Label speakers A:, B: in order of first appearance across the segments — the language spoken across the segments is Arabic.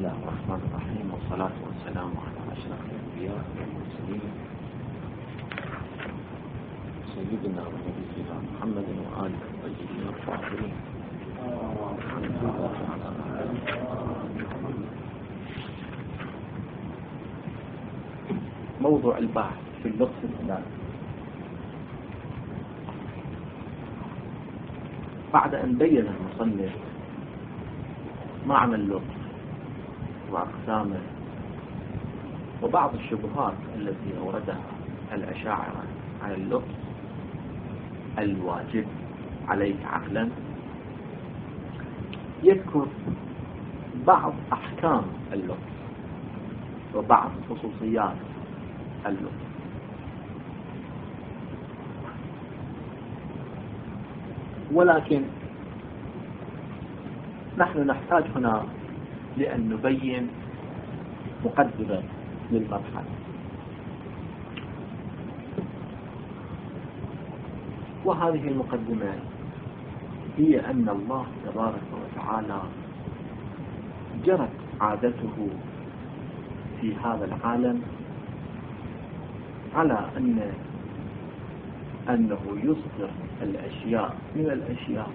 A: الله الرحمن الرحيم، والصلاة والسلام على أشرف الأنبياء والمرسلين سيدنا ونبينا محمد وآله الطيبين الطاهرين. موضوع البحث في اللطف الإلهي. بعد أن بين المصنف معنى اللطف وأقسامه وبعض الشبهات التي أوردها الأشاعرة عن اللطف الواجب عليك عقلا، يذكر بعض أحكام اللطف وبعض خصوصيات اللطف. ولكن نحن نحتاج هنا لأن نبين مقدمة للمبحث، وهذه المقدمة هي أن الله تبارك وتعالى جرت عادته في هذا العالم على أنه يصدر الأشياء من الأشياء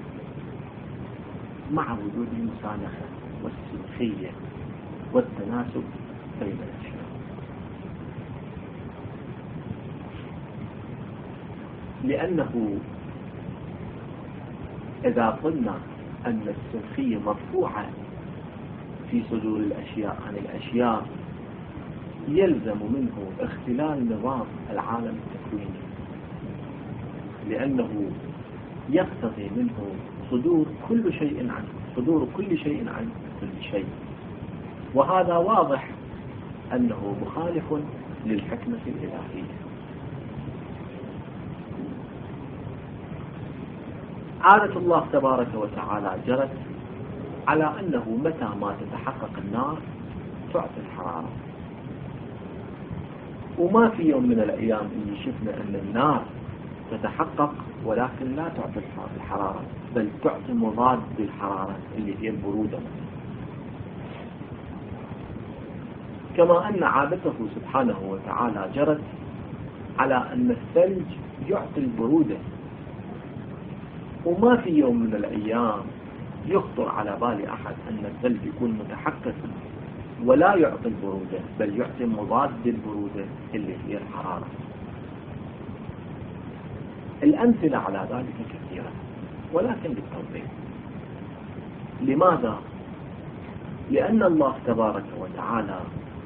A: مع وجود المسانحة والسلوكية والتناسب بين الأشياء، لأنه إذا قلنا أن السلوكية مرفوعة في صدور الأشياء عن الأشياء يلزم منه اختلال نظام العالم التكويني، لأنه يقتضي منه صدور كل شيء عن كل شيء، وهذا واضح أنه مخالف للحكمة الإلهية. عادة الله تبارك وتعالى جرت على أنه متى ما تتحقق النار تعطي الحرارة، وما في يوم من الأيام اللي شفنا أن النار تتحقق ولكن لا تعطي الحرارة، بل تعطي مضاد للحرارة اللي هي البرودة. كما أن عادته سبحانه وتعالى جرت على أن الثلج يعطي البرودة، وما في يوم من الأيام يخطر على بال أحد أن الثلج يكون متحقق ولا يعطي البرودة، بل يعطي مضاد للبرودة اللي هي الحرارة. الأمثلة على ذلك كثيرة، ولكن بالتوضيح. لماذا؟ لأن الله تبارك وتعالى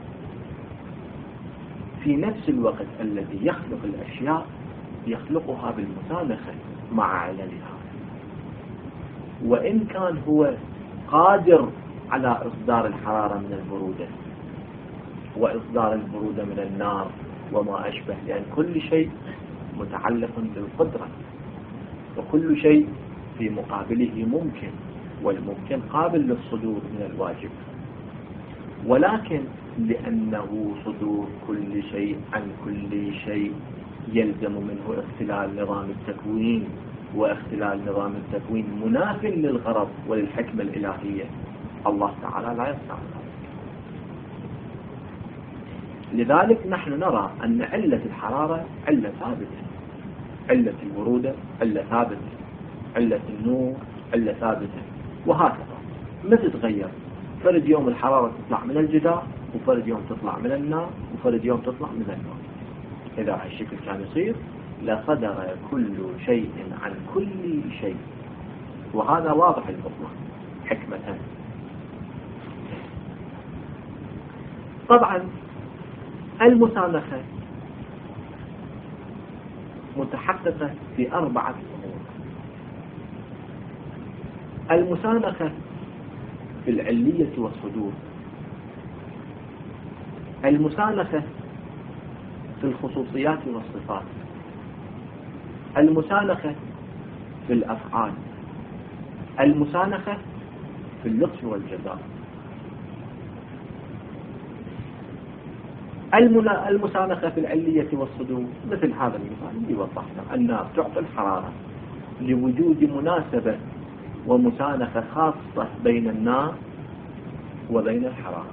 A: في نفس الوقت الذي يخلق الأشياء يخلقها بالمسانخة مع عللها، وإن كان هو قادر على إصدار الحرارة من البرودة وإصدار البرودة من النار وما أشبه، لأن كل شيء متعلق بالقدرة، وكل شيء في مقابله ممكن، والممكن قابل للصدور من الواجب. ولكن لأنه صدور كل شيء عن كل شيء يلزم منه اختلال نظام التكوين، واختلال نظام التكوين مناف للغرض وللحكمة الإلهية، الله تعالى لا يصنع ذلك. لذلك نحن نرى أن علة الحرارة علة ثابتة، علة البرودة علة ثابتة، علة النور علة ثابتة، وهكذا ما تتغير. فرد يوم الحرارة تطلع من الجدار، وفرد يوم تطلع من النار، وفرد يوم تطلع من الماء. إذا هالشكل كان يصير لصدر كل شيء عن كل شيء، وهذا واضح البطلان حكمة. طبعا المسانخة متحققة في 4 أمور. المسانخة في العلية والصدور، المسانخة في الخصوصيات والصفات، المسانخة في الأفعال، المسانخة في اللطف والجزاء. المسانخة في العلية والصدور مثل هذا المثال اللي وضحنا، النار تعطي الحرارة لوجود مناسبة ومسانخة خاصة بين النار وبين الحرارة.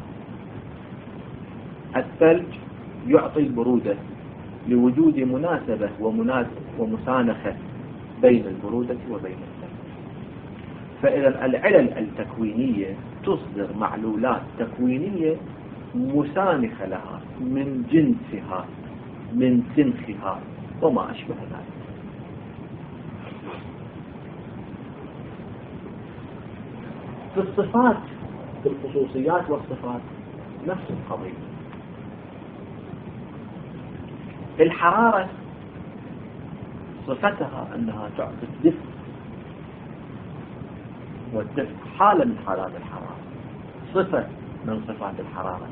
A: الثلج يعطي البرودة لوجود مناسبة ومسانخة بين البرودة وبين الثلج. فإذا العلل التكوينية تصدر معلولات تكوينية مسانخة لها من جنسها من سنخها وما أشبه ذلك. في الصفات، في الخصوصيات والصفات نفس القضية. الحرارة صفتها أنها تعطي الدفء، والدفء حالة من حالات الحرارة، صفة من صفات الحرارة.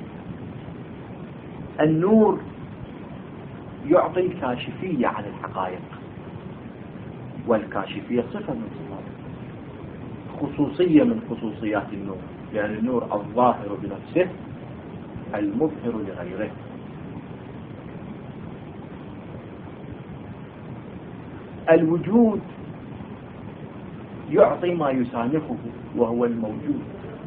A: النور يعطي الكاشفية عن الحقائق، والكاشفية صفة من صفاته، خصوصية من خصوصيات النور، لأن النور الظاهر بنفسه المظهر لغيره. الوجود يعطي ما يسانخه وهو الموجود.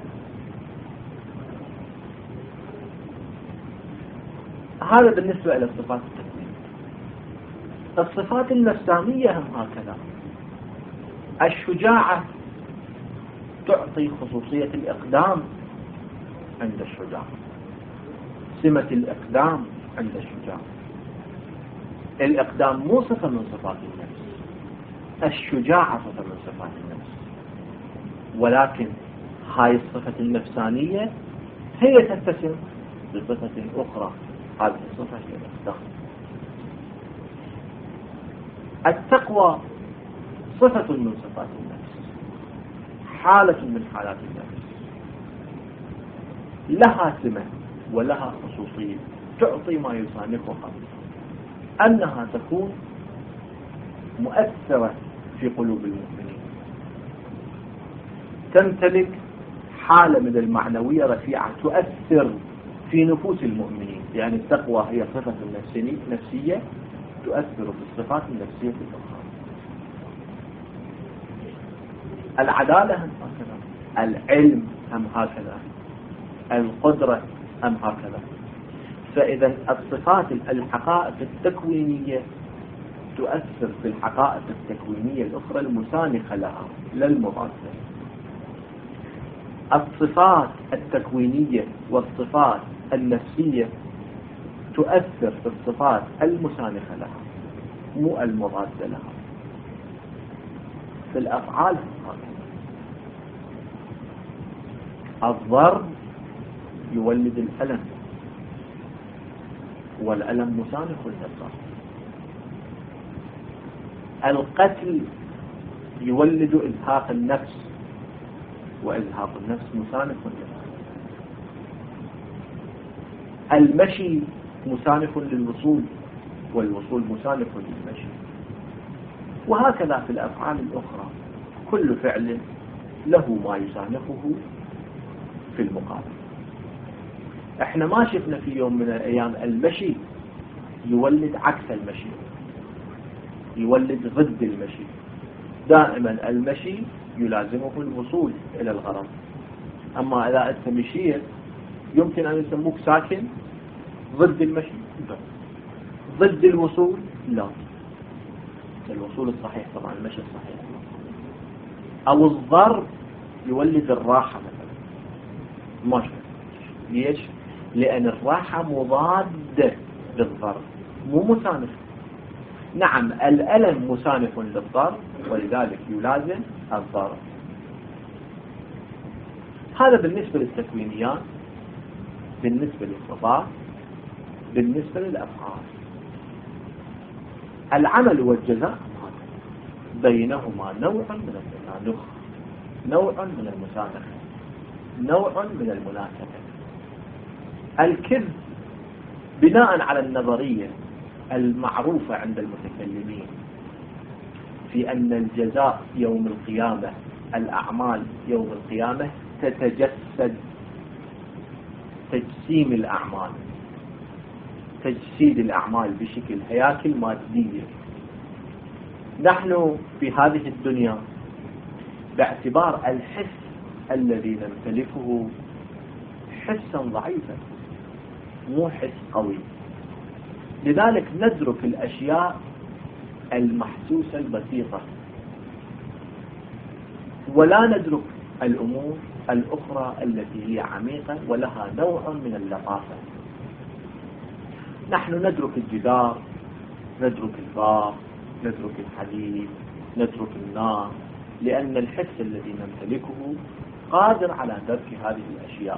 A: هذا بالنسبة إلى الصفات التكوينية. الصفات النفسانية هم هكذا. الشجاعة تعطي خصوصية الإقدام عند الشجاع، سمة الإقدام عند الشجاع. الإقدام مو صفة من صفات النفس، الشجاعة صفة من صفات النفس، ولكن هاي الصفة النفسانية هي تتسم بصفة أخرى، هذه الصفة هي الإقدام. التقوى صفة من صفات النفس، حالة من حالات النفس، لها سمة ولها خصوصية تعطي ما يسانخها، أنها تكون مؤثرة في قلوب المؤمنين، تمتلك حالة من المعنوية رفيعة تؤثر في نفوس المؤمنين، يعني التقوى هي صفة نفسية تؤثر بالصفات النفسية الأخرى. العدالة هم هكذا، العلم هم هكذا، القدرة هم هكذا. فإذا الصفات الحقائق التكوينية تؤثر في الحقائق التكوينية الأخرى المسانخة لها لا المضادة. الصفات التكوينية والصفات النفسية تؤثر في الصفات المسانخة لها مو المضادة لها. في الأفعال الضرب يولد الألم، والألم مسانخ للضرب. القتل يولد إزهاق النفس، وإزهاق النفس مسانخ للضرب. المشي مسانخ للوصول، والوصول مسانخ للمشي. وهكذا في الأفعال الأخرى، كل فعل له ما يسانخه في المقابل. احنا ما شفنا في يوم من الأيام المشي يولد عكس المشي، يولد ضد المشي. دائما المشي يلازمه الوصول إلى الغرض. أما إذا أنت مشيت يمكن أن يسموك ساكن ضد المشي، ضد الوصول لا، الوصول الصحيح طبعا المشي الصحيح. أو الضرب يولد الراحة مثلا، ماشي. ليش؟ لأن الراحة مضادة للضرب مو مسانخ. نعم الألم مسانخ للضرب ولذلك يلازم الضرب. هذا بالنسبة للتكوينيات، بالنسبة للصفات، بالنسبة للأفعال. العمل والجزاء بينهما نوع من التناسخ، نوع من المسانخة، نوع من المناسبة. الكذب بناء على النظرية المعروفة عند المتكلمين في أن الجزاء يوم القيامة، الأعمال يوم القيامة تتجسد، تجسيم الأعمال، تجسيد الأعمال بشكل هياكل مادية. نحن في هذه الدنيا باعتبار الحس الذي نمتلكه حسا ضعيفا مو حس قوي. لذلك ندرك الأشياء المحسوسة البسيطة ولا ندرك الأمور الأخرى التي هي عميقة ولها نوع من اللطافة. نحن ندرك الجدار، ندرك الباب، ندرك الحديد، ندرك النار، لأن الحس الذي نمتلكه قادر على درك هذه الأشياء.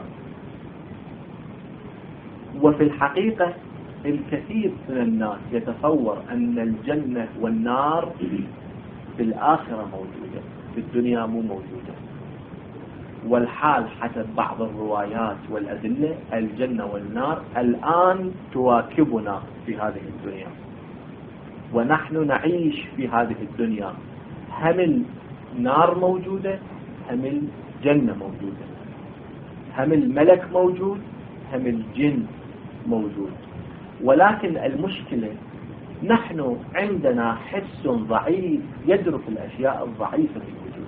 A: وفي الحقيقة الكثير من الناس يتصور أن الجنة والنار في الآخرة موجودة، في الدنيا مو موجودة. والحال حسب بعض الروايات والأدلة الجنة والنار الآن تواكبنا في هذه الدنيا، ونحن نعيش في هذه الدنيا. هم النار موجودة، هم الجنة موجودة، هم الملك موجود، هم الجن موجود. ولكن المشكلة نحن عندنا حس ضعيف يدرك الأشياء الضعيفة في الوجود،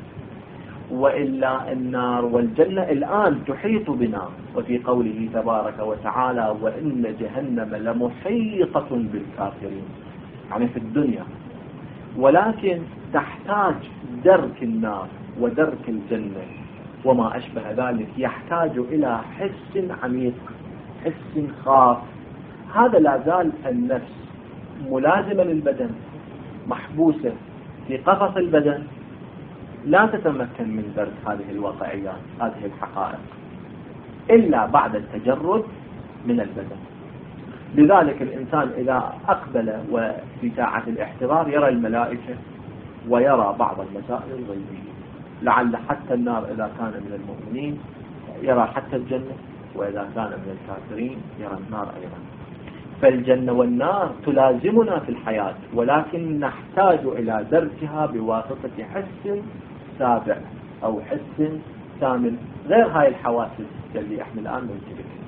A: وإلا النار والجنة الآن تحيط بنا. وفي قوله تبارك وتعالى وإن جهنم لمحيطة بالكافرين، يعني في الدنيا. ولكن تحتاج درك النار ودرك الجنة وما أشبه ذلك، يحتاج إلى حس عميق، حس خاص. هذا لا زال النفس ملازمة للبدن، محبوسة في قفص البدن، لا تتمكن من درك هذه الواقعيات، هذه الحقائق، إلا بعد التجرد من البدن. لذلك الإنسان إذا أقبل وفي ساعة الاحتضار يرى الملائكة ويرى بعض المسائل الغيبية، لعل حتى النار إذا كان من المؤمنين يرى حتى الجنة، وإذا كان من الكافرين يرى النار أيضا. فالجنة والنار تلازمنا في الحياة، ولكن نحتاج إلى دركها بواسطة حس سابع أو حس ثامن غير هاي الحواس اللي احنا الآن نمتلكها.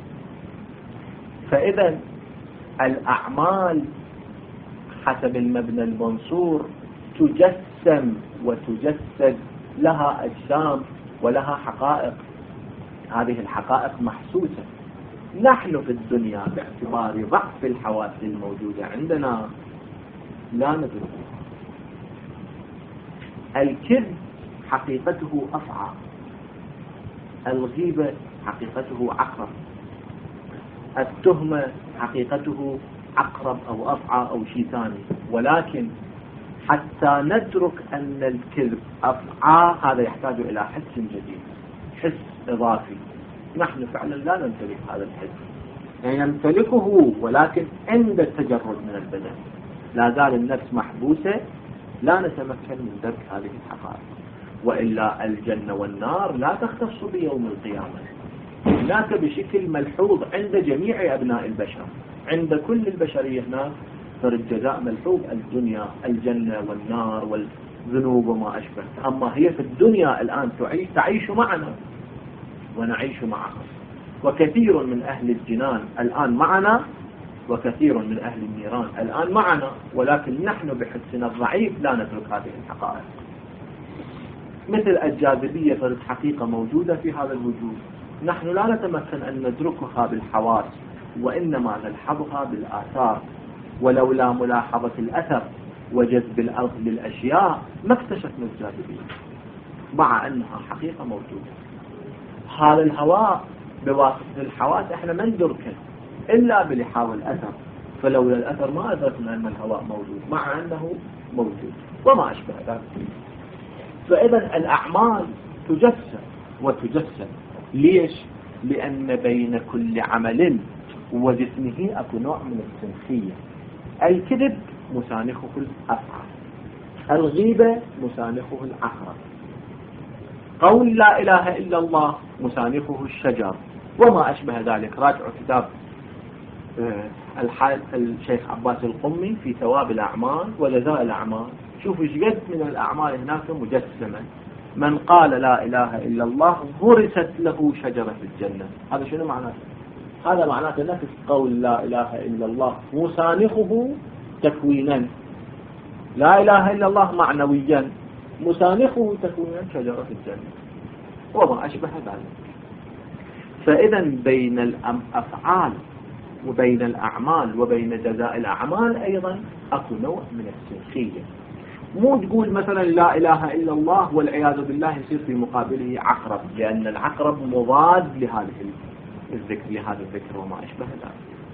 A: فإذا الأعمال حسب المبنى المنصور تجسم وتجسد، لها أجسام ولها حقائق. هذه الحقائق محسوسة. نحن في الدنيا باعتبار ضعف الحواس الموجودة عندنا لا ندركها. الكذب حقيقته أفعى، الغيبة حقيقته عقرب، التهمة حقيقته عقرب أو أفعى أو شيء ثاني. ولكن حتى ندرك أن الكذب أفعى هذا يحتاج إلى حس جديد، حس إضافي. نحن فعلا لا نمتلك هذا الحس، يعني نمتلكه ولكن عند التجرد من البدن لا زال النفس محبوسة، لا نتمكن من درك هذه الحقائق. وإلا الجنة والنار لا تختص بيوم القيامة، هناك بشكل ملحوظ عند جميع أبناء البشر، عند كل البشرية هناك صار الجزاء ملحوظ. الدنيا الجنة والنار والذنوب وما أشبه. أما هي في الدنيا الآن تعيش معنا ونعيش معها. وكثير من أهل الجنان الآن معنا، وكثير من أهل النيران الآن معنا، ولكن نحن بحسنا الضعيف لا ندرك هذه الحقائق. مثل الجاذبية فرد حقيقة موجودة في هذا الوجود، نحن لا نتمكن أن ندركها بالحواس، وإنما نلحظها بالآثار. ولولا ملاحظة الأثر وجذب الأرض للأشياء ما اكتشفنا الجاذبية، مع أنها حقيقة موجودة. هذا الهواء بواسطة الحواس احنا ما ندركه إلا بلحاظ الأثر، فلولا الأثر ما أدركنا أن الهواء موجود، مع أنه موجود وما أشبه ذلك. فإذا الأعمال تجسد وتجسد. ليش؟ لأن بين كل عمل وجسمه أكو نوع من السنخية. الكذب مسانخه الأفعى، الغيبة مسانخه العقرب، قول لا إله إلا الله مسانخه الشجر وما أشبه ذلك. راجعوا كتاب الشيخ عباس القمي في ثواب الأعمال وجزاء الأعمال، شوفوا ايش قد من الأعمال هناك مجسمة. من قال لا إله إلا الله غرست له شجرة في الجنة. هذا شنو معناته؟ هذا معناته نفس قول لا إله إلا الله مسانخه تكوينا، لا إله إلا الله معنويا، مسانخه تكوينا شجرة في الجنة وما أشبه ذلك. فإذا بين الأفعال وبين الأعمال وبين جزاء الأعمال أيضا أكو نوع من السنخية. مو تقول مثلا لا إله إلا الله والعياذ بالله يصير في مقابله عقرب، لأن العقرب مضاد لهذه الذكر، لهذا الذكر وما أشبه ذلك.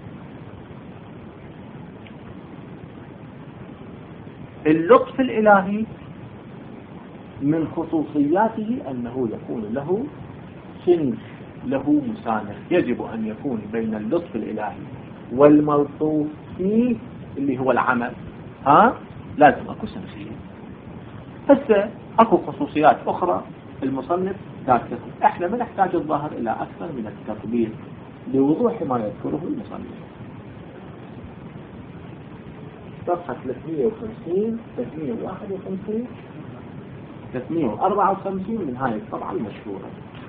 A: اللطف الإلهي من خصوصياته أنه يكون له سنخ، له مسانخ. يجب أن يكون بين اللطف الإلهي والملطوف فيه اللي هو العمل لازم أكو سنخية. هسه أكو خصوصيات أخرى المصنف ذاكره، احنا ما نحتاج الظاهر إلى أكثر من التطبيق لوضوح ما يذكره المصنف. صفحة 350 351 354 من هاي الطبعة المشهورة.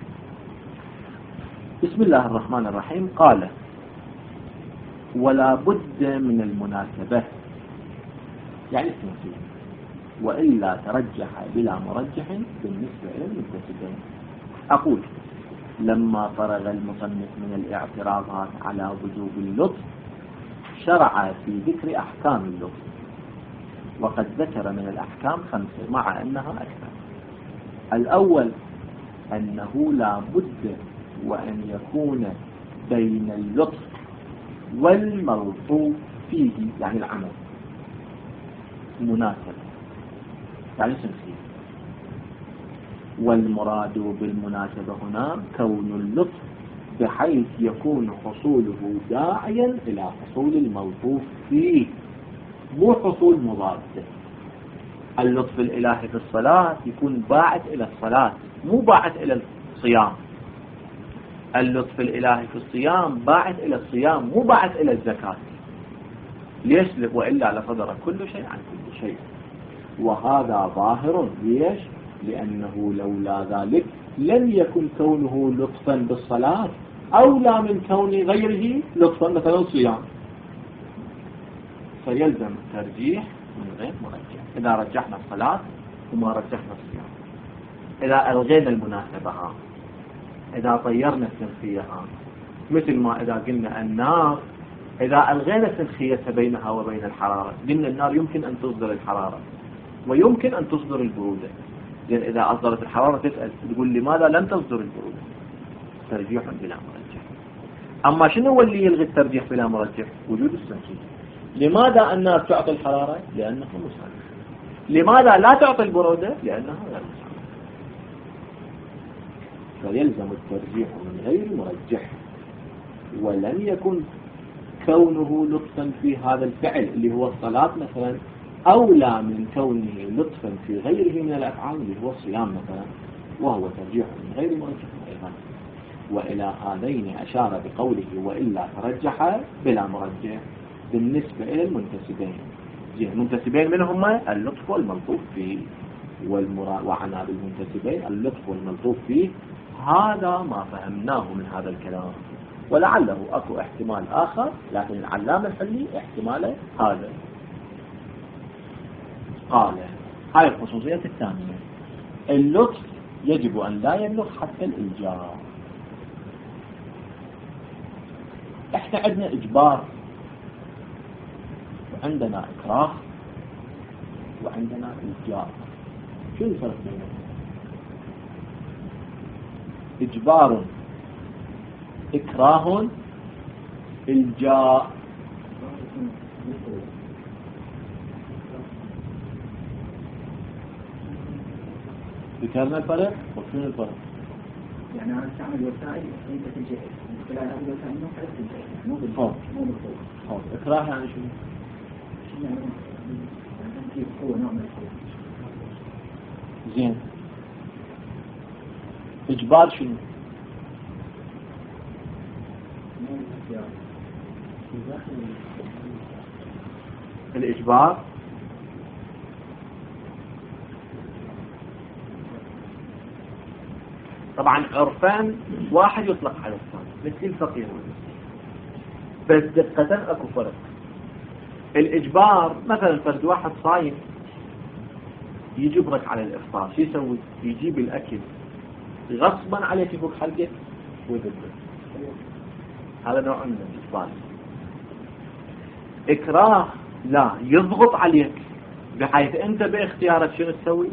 A: بسم الله الرحمن الرحيم. قال: ولا بد من المناسبة، يعني التمثيل، وإلا ترجح بلا مرجح بالنسبة إلى المنتسبين. أقول: لما فرغ المصنف من الاعتراضات على وجوب اللطف شرع في ذكر أحكام اللطف، وقد ذكر من الأحكام 5 مع أنها أكثر. الأول أنه لا بد وأن يكون بين اللطف والملطوف فيه، يعني العمل، مناسبة، يعني سنخية. والمراد بالمناسبة هنا كون اللطف بحيث يكون حصوله داعيا إلى حصول الملطوف فيه، مو حصول مضاد. اللطف الإلهي في الصلاة يكون باعث إلى الصلاة، مو باعث إلى الصيام. اللطف الإلهي في الصيام باعث إلى الصيام، مو باعث إلى الزكاة. ليش؟ وإلا لصدر كل شيء عن كل شيء. وهذا ظاهر. ليش؟ لأنه لولا ذلك لم يكن كونه لطفا بالصلاة أولى من كون غيره لطفا مثلا الصيام، فيلزم ترجيح من غير مرجح. إذا رجحنا الصلاة وما رجحنا الصيام، إذا ألغينا المناسبة، إذا طيرنا السنخية، مثل ما إذا قلنا النار إذا ألغينا السنخية بينها وبين الحرارة، قلنا النار يمكن أن تصدر الحرارة ويمكن أن تصدر البرودة. لأن إذا أصدرت الحرارة تسأل تقول لماذا لم تصدر البرودة؟ ترجيح بلا مرجح. أما شنو هو اللي يلغي الترجيح بلا مرجح؟ وجود السنخية. لماذا النار تعطي الحرارة؟ لأنها مساعدة. لماذا لا تعطي البرودة؟ لأنها غير مساعدة. فيلزم الترجيح من غير مرجح. ولم يكن كونه لطفا في هذا الفعل اللي هو الصلاة مثلا أولى من كونه لطفا في غيره من الأفعال اللي هو الصيام مثلا، وهو ترجيح من غير مرجح أيضا. وإلى هذين أشار بقوله وإلا ترجح بلا مرجح بالنسبة إلى المنتسبين. المنتسبين منهم اللطف والملطوف فيه، وعنا بالمنتسبين اللطف والملطوف فيه. هذا ما فهمناه من هذا الكلام، ولعله أكو احتمال آخر، لكن العلامة الحلي احتماله هذا. قال: هاي الخصوصية الثانية، اللطف يجب أن لا يبلغ حتى الإلجاء. احنا عندنا إجبار وعندنا إكراه وعندنا إلجاء. شو الفرق بينهم؟ إجبار، إكراه، إلجاء. ذكرنا الفرق. وشنو الفرق؟
B: يعني أنا أستعمل وسائل أنت تلجأ من خلال هذه الوسائل مو حرف تلجأ، مو بالخوف.
A: إكراه يعني شنو؟
B: يعني تنكيف قوة، نوع من القوة.
A: زين. إجبار شنو؟ الإجبار طبعا عرفان واحد يطلق على الثاني، مثل الفقير، بس دقة اكو فرق. الإجبار مثلا فرد واحد صايم يجبرك على الإفطار، شو يسوي؟ يجيب الأكل غصبا عليك يفك حلقك وضده. هذا نوع من الإجبار. إكراه لا، يضغط عليك بحيث أنت باختيارك شنو تسوي؟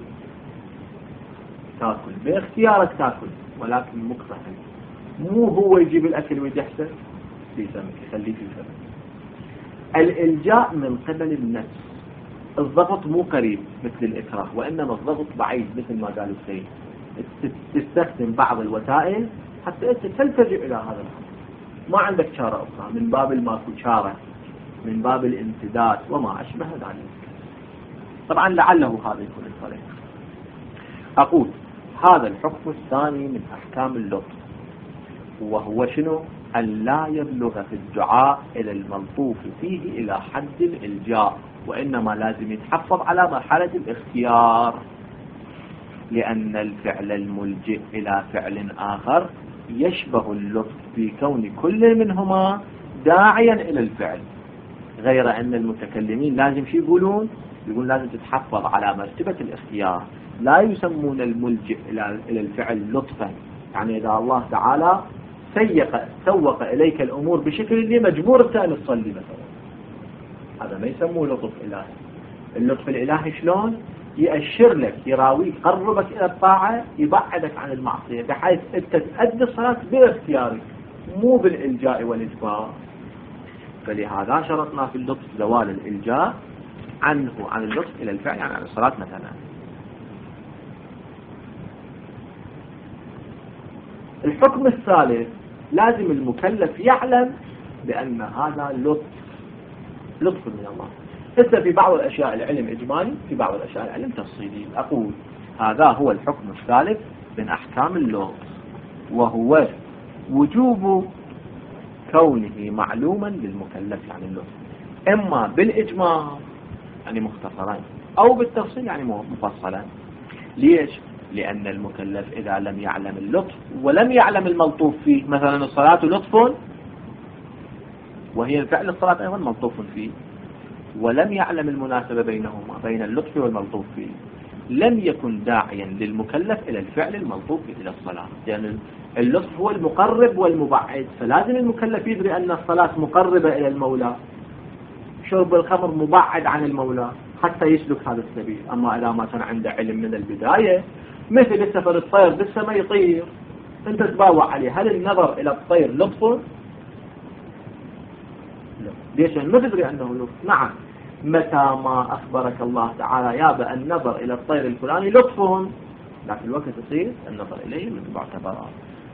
A: تاكل باختيارك تاكل، ولكن مكره. مو هو يجيب الأكل ويدحسه في فمك يخليه في فمك. الإلجاء من قبل النفس، الضغط مو قريب مثل الإكراه، وإنما الضغط بعيد مثل ما قال السيد. تستخدم بعض الوسائل حتى أنت تلتجئ إلى هذا الأمر، ما عندك شارة أخرى من باب الماكو شارة، من باب الامتداد وما أشبه ذلك. طبعا لعله هذا يكون الفرق. أقول هذا الحكم الثاني من أحكام اللطف، وهو شنو؟ أن لا يبلغ في الدعاء إلى الملطوف فيه إلى حد الإلجاء، وإنما لازم يتحفظ على مرحلة الاختيار، لأن الفعل الملجئ إلى فعل آخر يشبه اللطف في كون كل منهما داعيا إلى الفعل، غير أن المتكلمين لازم شي يقولون لازم تتحفظ على مرتبة الاختيار. لا يسمون الملجئ إلى الفعل لطفا، يعني إذا الله تعالى سوق إليك الأمور بشكل اللي مجبور أن تصلي مثلا، هذا ما يسموه لطف إلهي. اللطف الإلهي شلون؟ يأشر لك، يراويك، يقربك إلى الطاعة، يبعدك عن المعصية، بحيث أنت تؤدي الصلاة باختيارك مو بالإلجاء والإجبار. فلهذا شرطنا في اللطف زوال الإلجاء عنه، عن اللطف إلى الفعل، يعني عن الصلاة مثلا. الحكم الثالث، لازم المكلف يعلم بأن هذا لطف من الله. حتى في بعض الأشياء العلم إجمالي، في بعض الأشياء العلم تفصيلي. أقول هذا هو الحكم الثالث من أحكام اللطف، وهو وجوب كونه معلوما للمكلف، يعني اللطف إما بالإجمال يعني مختصرا، أو بالتفصيل يعني مفصلا. ليش؟ لأن المكلف إذا لم يعلم اللطف ولم يعلم الملطوف فيه، مثلا الصلاة لطف وهي فعل الصلاة أيضا ملطوف فيه، ولم يعلم المناسبة بينهما، بين اللطف والملطوف فيه، لم يكن داعيا للمكلف إلى الفعل الملطوف إلى الصلاة، لأن يعني اللطف هو المقرب والمبعد، فلازم المكلف يدري أن الصلاة مقربة إلى المولى، شرب الخمر مبعد عن المولى حتى يسلك هذا السبيل. أما إذا ما كان عنده علم من البداية، مثل السفر الطير بالسماء يطير، أنت تباوع عليه، هل النظر إلى الطير لطف؟ لا. ليش؟ ما تدري أنه لطف. نعم، متى ما أخبرك الله تعالى يا بأن النظر إلى الطير الفلاني لطف، لكن الوقت يصير النظر إليه من معتبرات.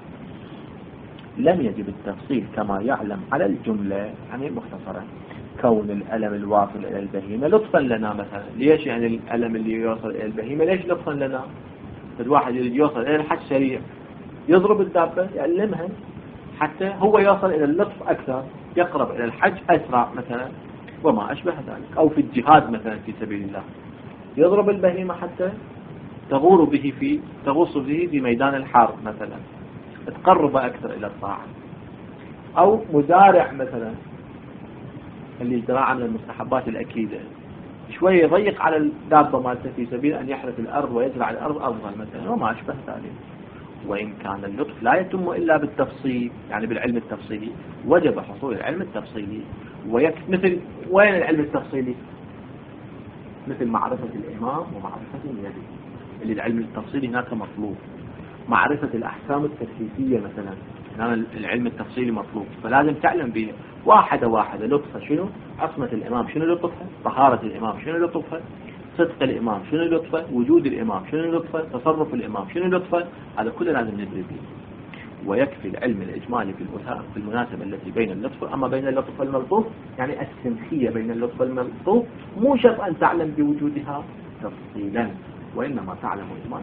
A: لم يجب التفصيل كما يعلم على الجملة، يعني مختصرا. كون الألم الواصل إلى البهيمة لطفا لنا مثلا. ليش يعني الألم اللي يوصل إلى البهيمة ليش لطفا لنا؟ الواحد اللي يوصل إلى الحج سريع يضرب الدابة يعلمها حتى هو يوصل إلى اللطف أكثر، يقرب إلى الحج أسرع مثلا، وما أشبه ذلك. أو في الجهاد مثلا في سبيل الله يضرب البهيمة حتى تغوص به في ميدان الحرب مثلا، تقرب أكثر إلى الطاعة. أو مزارع مثلا اللي الزراعة من المستحبات الأكيدة، شوية يضيق على الدابة مالته في سبيل أن يحرث الأرض ويزرع الأرض أفضل مثلا، وما أشبه ذلك. وإن كان اللطف لا يتم إلا بالتفصيل، يعني بالعلم التفصيلي، وجب حصول العلم التفصيلي. مثل وين العلم التفصيلي؟ مثل معرفة الإمام ومعرفة النبي، اللي العلم التفصيلي هناك مطلوب. معرفة الأحكام التكليفية مثلا، هنا العلم التفصيلي مطلوب، فلازم تعلم به واحدة واحدة. لطفها شنو؟ عصمة الإمام شنو لطفها؟ طهارة الإمام شنو لطفها؟ صدق الإمام شنو لطفه؟ وجود الإمام شنو لطفه؟ تصرف الإمام شنو لطفه؟ هذا كله لازم ندري به. ويكفي العلم الإجمالي في المناسبة التي بين اللطف. أما بين اللطف والملطوف يعني السمخية بين اللطف والملطوف، مو شرط أن تعلم بوجودها تفصيلا، وإنما تعلم إجمالا.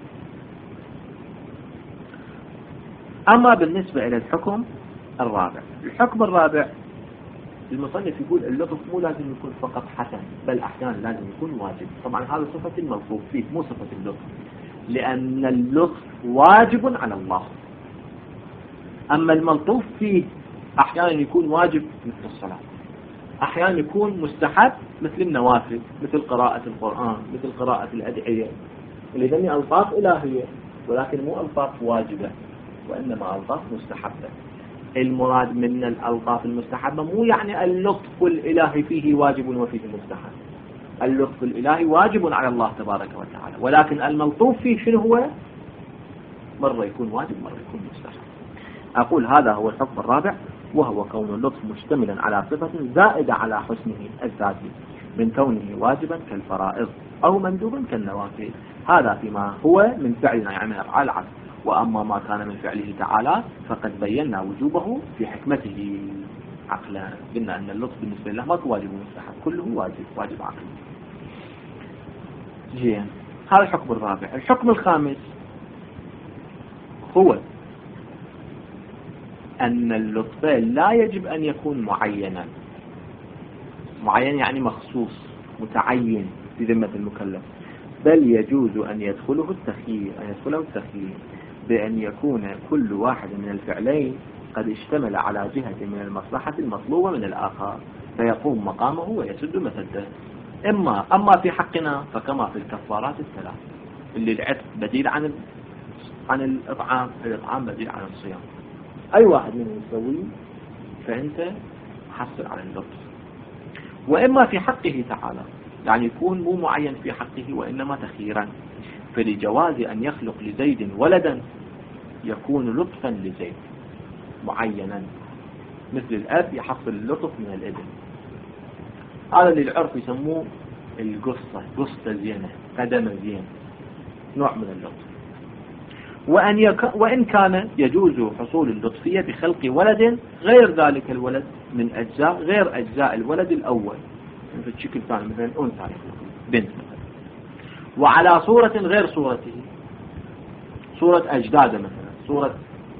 A: أما بالنسبة إلى الحكم الرابع، الحكم الرابع المصنف يقول اللطف مو لازم يكون فقط حسن، بل أحيانا لازم يكون واجب. طبعا هذا صفة الملطوف فيه مو صفة اللطف، لأن اللطف واجب على الله. أما الملطوف فيه أحيانا يكون واجب مثل الصلاة، أحيانا يكون مستحب مثل النوافل، مثل قراءة القرآن، مثل قراءة الأدعية، اللي ذني ألفاظ إلهية ولكن مو ألفاظ واجبة، وإنما ألطاف مستحبة. المراد من الألطاف المستحبة مو يعني اللطف الإلهي فيه واجب وفيه مستحب. اللطف الإلهي واجب على الله تبارك وتعالى، ولكن الملطوف فيه شنو هو؟ مرة يكون واجب مرة يكون مستحب. أقول هذا هو الحكم الرابع، وهو كون اللطف مشتملا على صفة زائدة على حسنه الذاتي من كونه واجبا كالفرائض أو مندوبا كالنوافل. هذا فيما هو من فعلنا يعني من أفعال العبد. وأما ما كان من فعله تعالى فقد بينا وجوبه في حكمته عقلا. قلنا أن اللطف بالنسبة له ما هو واجب ومستحب، كله واجب عقلي. زين، هذا الحكم الرابع. الحكم الخامس هو أن اللطف لا يجب أن يكون معينا. معين يعني مخصوص متعين في ذمة المكلف، بل يجوز أن يدخله التخيير بأن يكون كل واحد من الفعلين قد اشتمل على جهة من المصلحة المطلوبة من الآخر فيقوم مقامه ويسد مسده. أما في حقنا فكما في الكفارات الثلاث، اللي العتق بديل عن الإطعام بديل عن الصيام. أي واحد منهم يسويه فأنت حصل على اللطف. وإما في حقه تعالى يعني يكون مو معين في حقه وإنما تخييرا، فلجواز أن يخلق لزيد ولدا يكون لطفا لزيد معينا، مثل الأب يحصل اللطف من الابن. هذا اللي العرف يسموه قصة زينة، قدم زين، نوع من اللطف. وإن كان يجوز حصول اللطفية بخلق ولد غير ذلك الولد من أجزاء غير أجزاء الولد الأول، في الشكل ثاني مثلا أنثى بنت مثلا، وعلى صورة غير صورته، صورة أجداد مثلا، صورة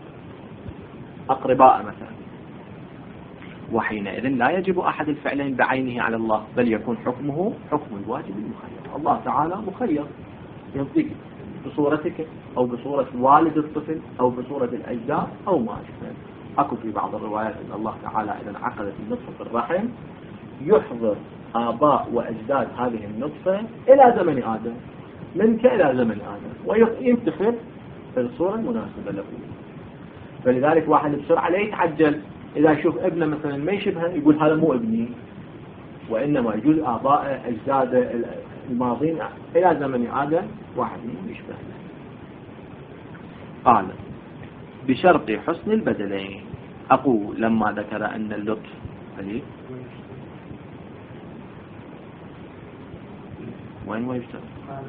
A: أقرباء مثلا. وحينئذ لا يجب أحد الفعلين بعينه على الله، بل يكون حكمه حكم الواجب المخير. الله تعالى مخير، ينطق بصورتك أو بصورة والد الطفل أو بصورة الأجداد أو ما أشبه. أكو في بعض الروايات أن الله تعالى إذا انعقدت النطفة في الرحم يحضر آباء وأجداد هذه النطفة إلى زمن آدم، منك إلى زمن آدم، وينتخب في الصورة المناسبة له. فلذلك واحد بسرعة لا يتعجل إذا يشوف ابنه مثلا ما يشبهه يقول هذا مو ابني، وإنما يجوز آباء أجداد الماضين إلى زمن آدم واحد منهم يشبه له. قال بشرط حسن البدلين. أقول لما ذكر أن اللطف وين يشتغل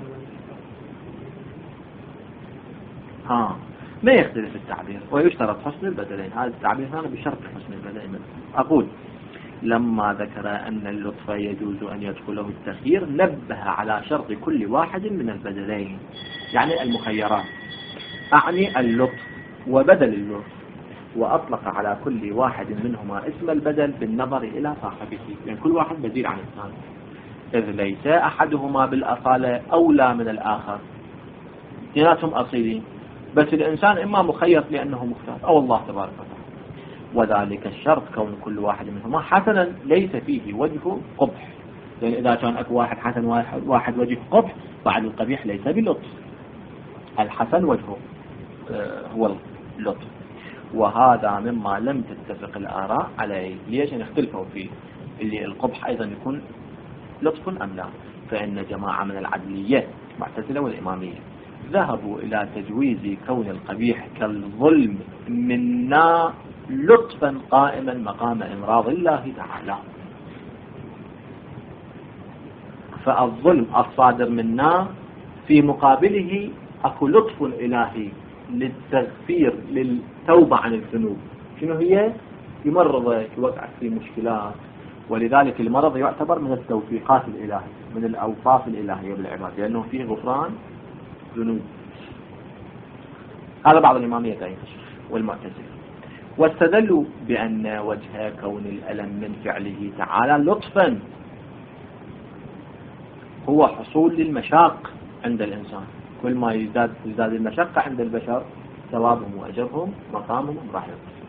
A: ما يختلف التعبير، ويشترط حسن البدلين. هذا التعبير هذا بشرط حسن البدلين. أقول لما ذكر أن اللطف يجوز أن يدخله التخيير نبه على شرط كل واحد من البدلين، يعني المخيرات، أعني اللطف وبدل اللطف، وأطلق على كل واحد منهما اسم البدل بالنظر إلى صاحبه، يعني كل واحد بديل عن الثاني، إذ ليس أحدهما بالأصالة أولى من الآخر، اثنيناتهم أصيلين، بس الإنسان إما مخير لأنه مختار أو الله تبارك وتعالى. وذلك الشرط كون كل واحد منهما حسنا ليس فيه وجه قبح، يعني إذا كان أكو واحد حسن واحد وجه قبح بعد القبيح ليس باللطف، الحسن وجهه هو اللطف. وهذا مما لم تتفق الآراء عليه. ليش نختلفوا فيه؟ اللي القبح أيضا يكون لطف أم لا؟ فإن جماعة من العدلية معتزلة والإمامية ذهبوا إلى تجويز كون القبيح كالظلم منا لطفا قائما مقام إمراض الله تعالى. فالظلم الصادر منا في مقابله أكو لطف إلهي للتغفير للتوبة عن الذنوب. شنو هي؟ يمرضك يوقعك في مشكلات، ولذلك المرض يعتبر من التوفيقات الإلهية، من الأوصاف الإلهية بالعباد، لأنه فيه غفران ذنوب. هذا بعض الإمامية والمعتزلة. واستدلوا بأن وجه كون الألم من فعله تعالى لطفا هو حصول للمشاق عند الإنسان، كل ما يزداد المشقة عند البشر ثوابهم وأجرهم مقامهم راح ينقص.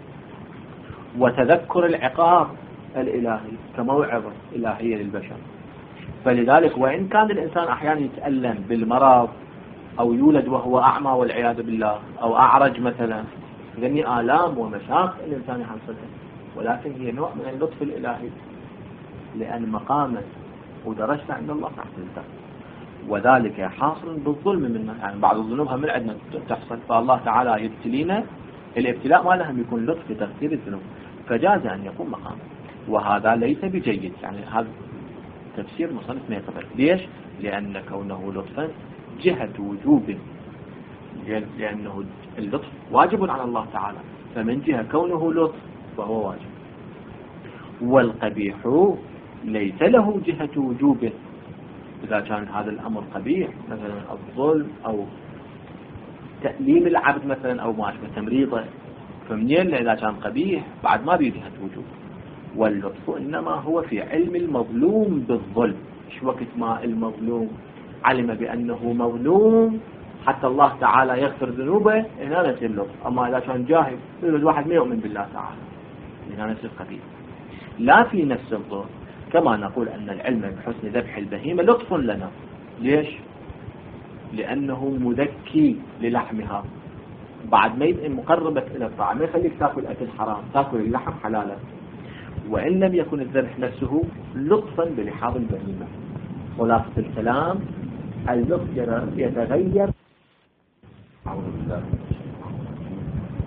A: وتذكر العقاب الإلهي كموعظة إلهية للبشر. فلذلك وإن كان الإنسان أحيانا يتألم بالمرض أو يولد وهو أعمى والعياذ بالله، أو أعرج مثلا، يعني آلام ومشاق الإنسان يحصلها، ولكن هي نوع من اللطف الإلهي، لأن مقامه ودرجته عند الله تحصل، وذلك حاصل بالظلم منا. يعني بعض الذنوب من عندنا تحصل، فالله تعالى يبتلينا، الابتلاء ما لهم يكون لطف لتغفير الذنوب، فجاز أن يكون مقامه، وهذا ليس بجيد. يعني هذا تفسير مصنف ما يقبل. ليش؟ لأن كونه لطفا جهة وجوب، لأنه اللطف واجب على الله تعالى، فمن جهة كونه لطف فهو واجب. والقبيح ليس له جهة وجوب، إذا كان هذا الأمر قبيح، مثلا الظلم أو تأليم العبد مثلا، أو ما أشبه تمريضه، فمنين إذا كان قبيح بعد ما بيه جهة وجوب. واللطف إنما هو في علم المظلوم بالظلم. شو وقت ما المظلوم علم بأنه مظلوم حتى الله تعالى يغفر ذنوبه، هنا نصير لطف. أما إذا كان جاهل الواحد ما يؤمن بالله تعالى، هنا نصير قبيح. لا في نفس الظلم، كما نقول أن العلم بحسن ذبح البهيمة لطف لنا. ليش؟ لأنه مذكي للحمها، بعد ما يبقى مقربك إلى الطاعة، ما يخليك تأكل أكل حرام، تأكل اللحم حلالا. وإن لم يكن الذبح نفسه لطفا بلحاظ البهيمة. خلاصة الكلام اللطف يتغير. أعوذ بالله من الشيطان الرجيم.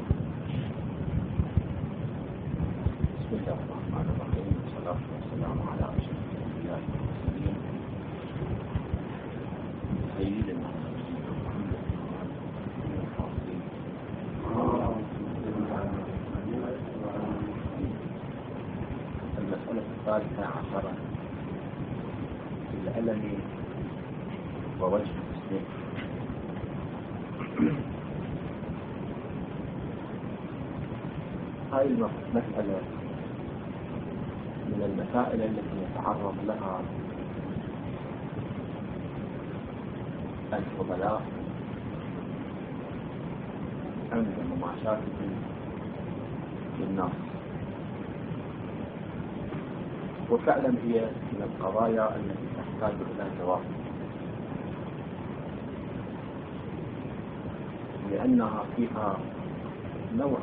A: بسم الله الرحمن الرحيم، والصلاة والسلام على أشرف الأنبياء والمرسلين سيدنا محمد المسألة الثالثة عشرة في الألم ووجه التسليم. هاي المسألة من المسائل التي يتعرض لها الفضلاء عند مماشاتهم للناس، وفعلا هي من القضايا التي تحتاج إلى جواب، لأنها فيها نوع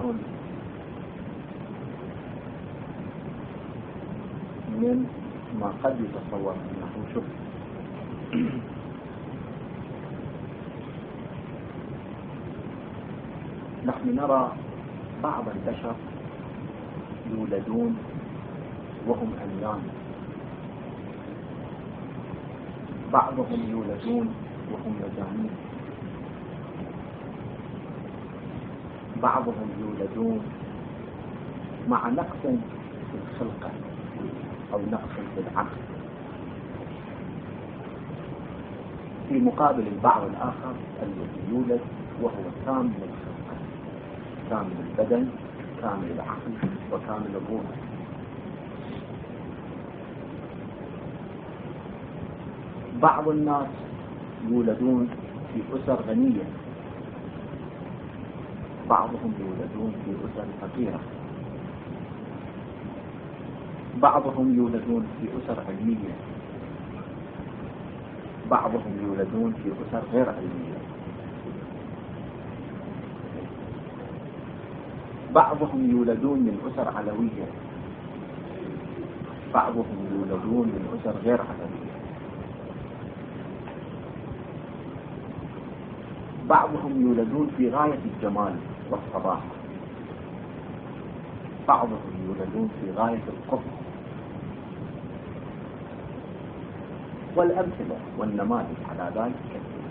A: من ما قد يتصور أنه شوف نحن نرى بعض البشر يولدون وهم عميان، بعضهم يولدون وهم مجانين، بعضهم يولدون مع نقص في الخلقة أو نقص في العقل، في مقابل البعض الآخر الذي يولد وهو كامل الخلقة، كامل البدن، كامل العقل، وكامل الروح. بعض الناس يولدون في أسر غنية، بعضهم يولدون في أسر فقيرة، بعضهم يولدون في أسر علمية، بعضهم يولدون في أسر غير علمية، بعضهم يولدون من أسر علوية، بعضهم يولدون من أسر غير علوية، بعضهم يولدون في غاية الجمال والصباحة، بعضهم يولدون في غاية القبح. والأمثلة والنماذج على ذلك كثيرة.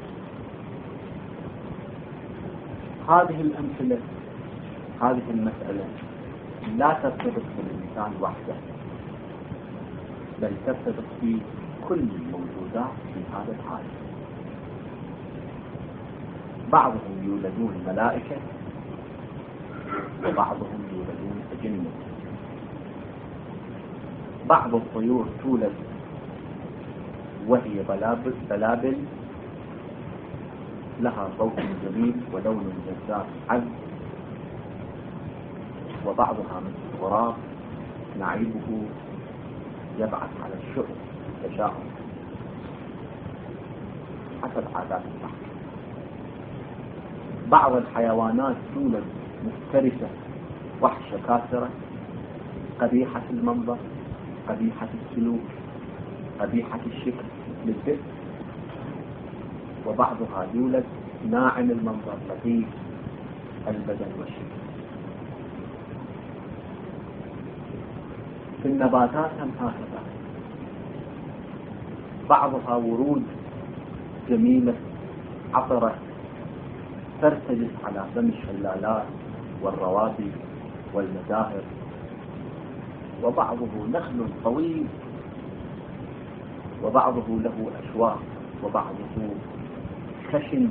A: هذه الأمثلة، هذه المسألة لا ترتبط بالإنسان وحده، بل ترتبط في كل الموجودات في هذا العالم. بعضهم يولدون ملائكة، وبعضهم يولدون أجنة. بعض الطيور تولد وهي بلابل لها صوت جميل ولون جذاب عذب، وبعضها مثل الغراب نعيبه يبعث على الشؤم تشاؤم حسب عادات البحر. بعض الحيوانات تولد مفترسة وحشة كاسرة قبيحة المنظر قبيحة السلوك قبيحة الشكل للذئب، وبعضها يولد ناعم المنظر لطيف البدن والشكل. في النباتات هم هكذا، بعضها ورود جميلة عطرة ترتجف على فم الشلالات والروابي والمزاهر، وبعضه نخل طويل وبعضه له أشواك وبعضه خشن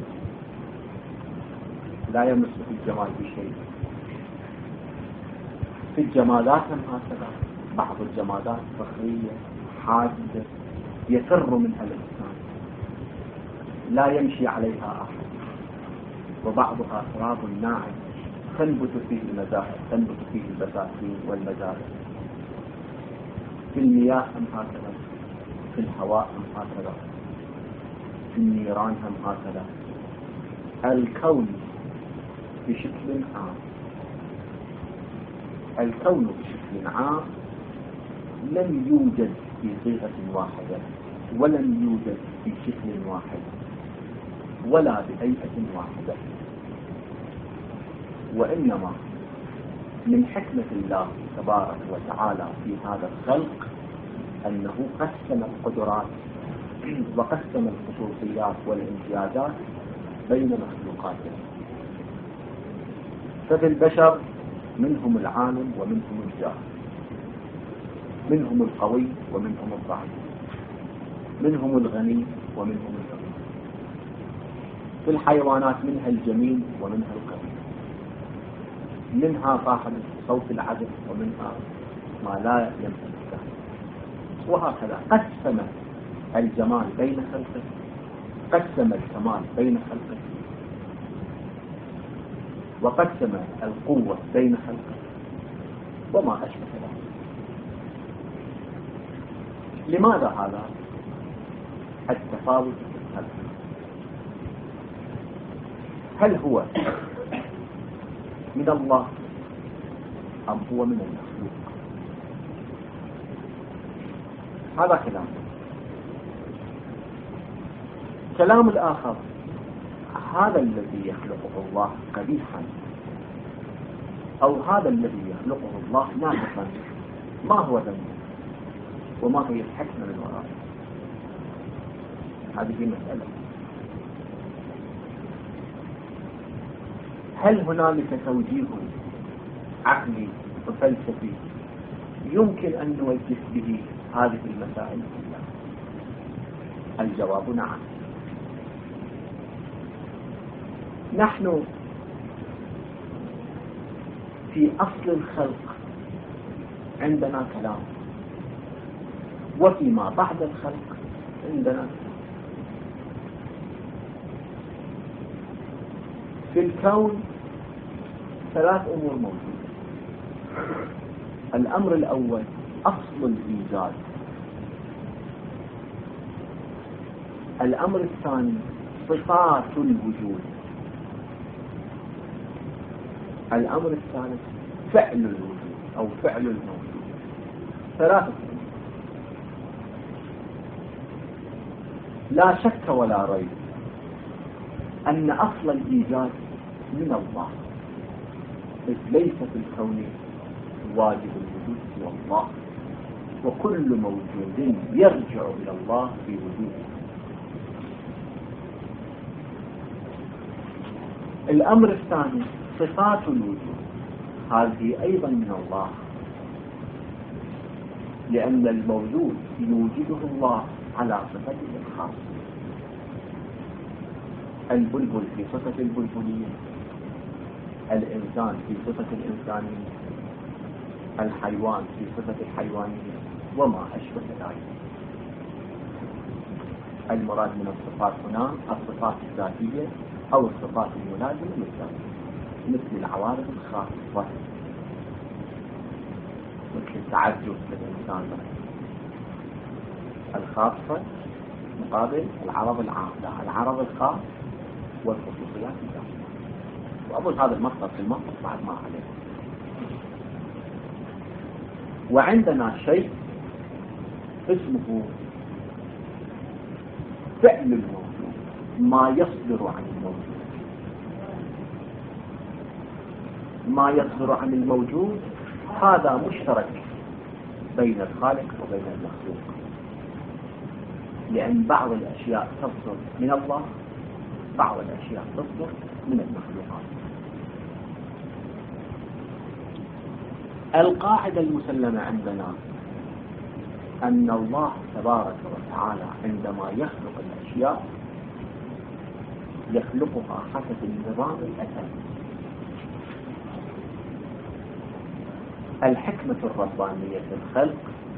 A: لا يمسه الجمال بشيء. في الجمادات هم هكذا، بعض الجمادات صخرية حادة يفر منها الإنسان لا يمشي عليها أحد، وبعضها تراب ناعم تنبت فيه المزاهر تنبت فيه البساتين والمزارع. في المياه هم هكذا، في الهواء هم هكذا، في النيران هم هكذا. الكون بشكل عام، الكون بشكل عام لم يوجد في صيغة واحدة ولم يوجد في شكل واحد ولا بهيئة واحدة، وإنما من حكمة الله تبارك وتعالى في هذا الخلق أنه قسم القدرات وقسم الخصوصيات والامتيازات بين مخلوقاته. ففي البشر منهم العالم ومنهم الجاهل، منهم القوي ومنهم الضعيف، منهم الغني ومنهم الفقير. في الحيوانات منها الجميل ومنها القبيح، منها صاحب صوت العذب ومنها ما لا يمتلكه، وهكذا قسم الجمال بين خلقه، قسم الكمال بين خلقه، وقسم القوة بين خلقه وما أشبه ذلك. لماذا هذا التفاوت في الخلق؟ هل هو من الله أم هو من المخلوق؟ هذا كلام الآخر، هذا الذي يخلقه الله قبيحا أو هذا الذي يخلقه الله ناقصا، ما هو ذنبه وما هي الحكمة من وراءه؟ هذه مسألة. هل هنالك توجيه عقلي وفلسفي يمكن أن نوجه به هذه المسائل كلها؟ الجواب نعم. نحن في أصل الخلق عندنا كلام، وفيما بعد الخلق عندنا كلام. في الكون ثلاث أمور موجودة. الأمر الأول أصل الإيجاد، الأمر الثاني صفات الوجود، الأمر الثالث فعل الوجود أو فعل الموجود. ثلاثة أمور. لا شك ولا ريب أن أصل الإيجاد من الله، إذ ليس في الكون واجب الوجود سوى الله، وكل موجود يرجع إلى الله في وجوده. الأمر الثاني صفات الوجود، هذه أيضا من الله، لأن الموجود يوجده الله على صفته الخاصة. البلبل في صفة البلبلية، الإنسان في صفة الإنسانية، الحيوان في صفة الحيوانية وما أشبه ذلك. المراد من الصفات هنا الصفات الذاتية أو الصفات الملازمة للذات، مثل العوارض الخاصة، مثل التعجب للإنسان الخاصة مقابل العرض العام، العرض الخاص والخصوصيات الذاتية. وأظن هذا المصدر في المنطق بعد ما عليه. وعندنا شيء اسمه فعل الموجود، ما يصدر عن الموجود. ما يصدر عن الموجود هذا مشترك بين الخالق وبين المخلوق، لأن بعض الأشياء تصدر من الله، بعض الأشياء تصدر من المخلوقات. القاعدة المسلمة عندنا أن الله تبارك وتعالى عندما يخلق الأشياء يخلقها حسب النظام الأساسي. الحكمة الربانية في الخلق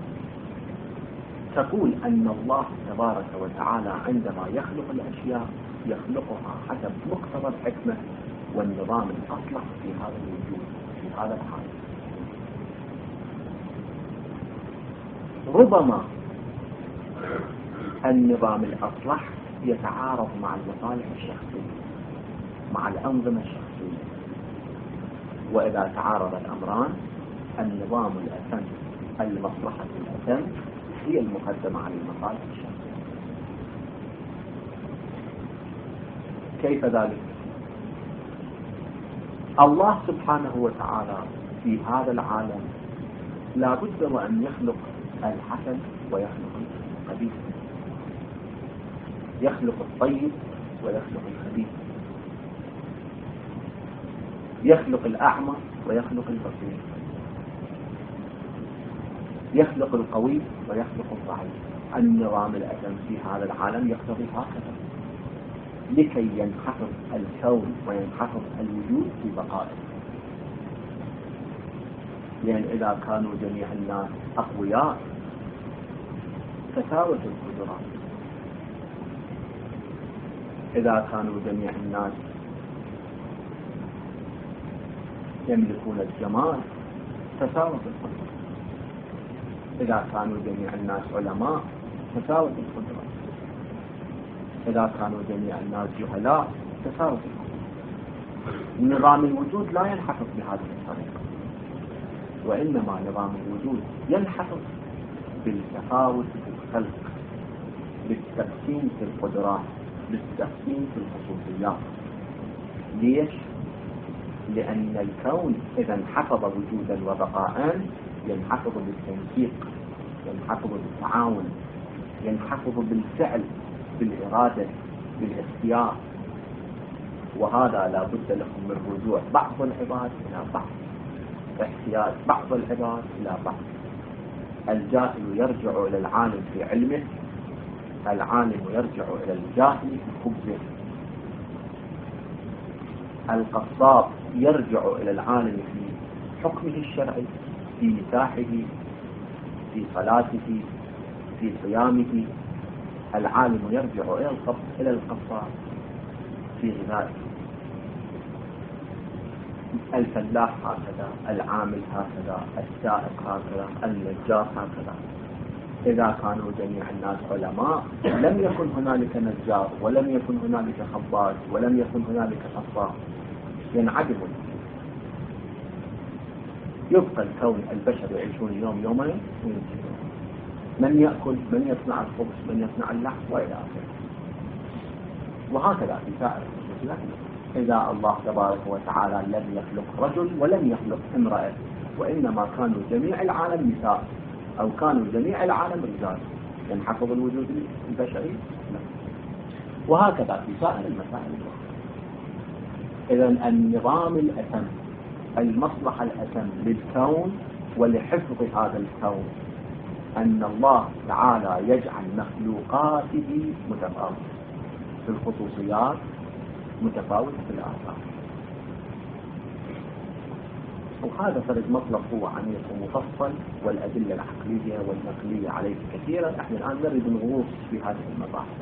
A: تقول أن الله تبارك وتعالى عندما يخلق الأشياء يخلقها حسب مقتضى الحكمة والنظام الأصلح في هذا الوجود، في هذا الحال. ربما النظام الأصلح يتعارض مع المصالح الشخصية، مع الأنظمة الشخصية، وإذا تعارض الأمران النظام الأتم، المصلحة الأتم هي المقدمة على المصالح الشخصية. كيف ذلك؟ الله سبحانه وتعالى في هذا العالم لا بد وأن يخلق الحسن ويخلق القبيح، يخلق الطيب ويخلق الخبيث، يخلق الأعمى ويخلق البصير، يخلق القوي ويخلق الضعيف. النظام الأتم في هذا العالم يقتضي هكذا لكي ينحفظ الكون وينحفظ الوجود في بقائه. لأن إذا كانوا جميع الناس أقوياء تساوت القدرات، إذا كانوا جميع الناس يملكون الجمال تساوت القدرات، إذا كانوا جميع الناس علماء تساوت القدرات، إذا كانوا جميع الناس جهلاء تساوت القدرات. نظام الوجود لا ينحفظ بهذه الطريقة، وإنما نظام الوجود ينحفظ بالتفاوت في الخلق، بالتقسيم في القدرات، بالتقسيم في الخصوصيات. ليش؟ لأن الكون إذا انحفظ وجودا وبقاء ينحفظ بالتنسيق، ينحفظ بالتعاون، ينحفظ بالفعل، بالإرادة، بالاختيار. وهذا لا بد لهم من رجوع بعض العباد إلى بعض، احتياج بعض العباد إلى بعض. الجاهل يرجع إلى العالم في علمه، العالم يرجع إلى الجاهل في خبزه، القصاب يرجع إلى العالم في حكمه الشرعي، في نكاحه، في صلاته، في صيامه. العالم يرجع إلى القصاب في غذائه. الفلاح هكذا، العامل هكذا، السائق هكذا، النجار هكذا. إذا كانوا جميع الناس علماء لم يكن هنالك نجار، ولم يكن هنالك خباز، ولم يكن هنالك قصاب، ينعدم. يبقى الكون البشر يعيشون يوم يومين وينتهون. من يأكل، من يصنع الخبز، من يصنع اللحم، وإلى آخره. وهكذا في سائر الخصوصيات. إذا الله تبارك وتعالى لم يخلق رجل ولم يخلق امرأة، وإنما كانوا جميع العالم نساء، أو كانوا جميع العالم رجال، ينحفظ الوجود البشري؟ لا. وهكذا في سائر المسائل الأخرى. إذن النظام الأتم، المصلحة الأتم للكون ولحفظ هذا الكون أن الله تعالى يجعل مخلوقاته متفاوتة في الخصوصيات، متفاوتة في الآثار. وهذا فرد مطلب هو عميق ومفصل، والأدلة العقلية والنقلية عليه كثيرة. احنا الآن نريد الغوص في هذه المباحث.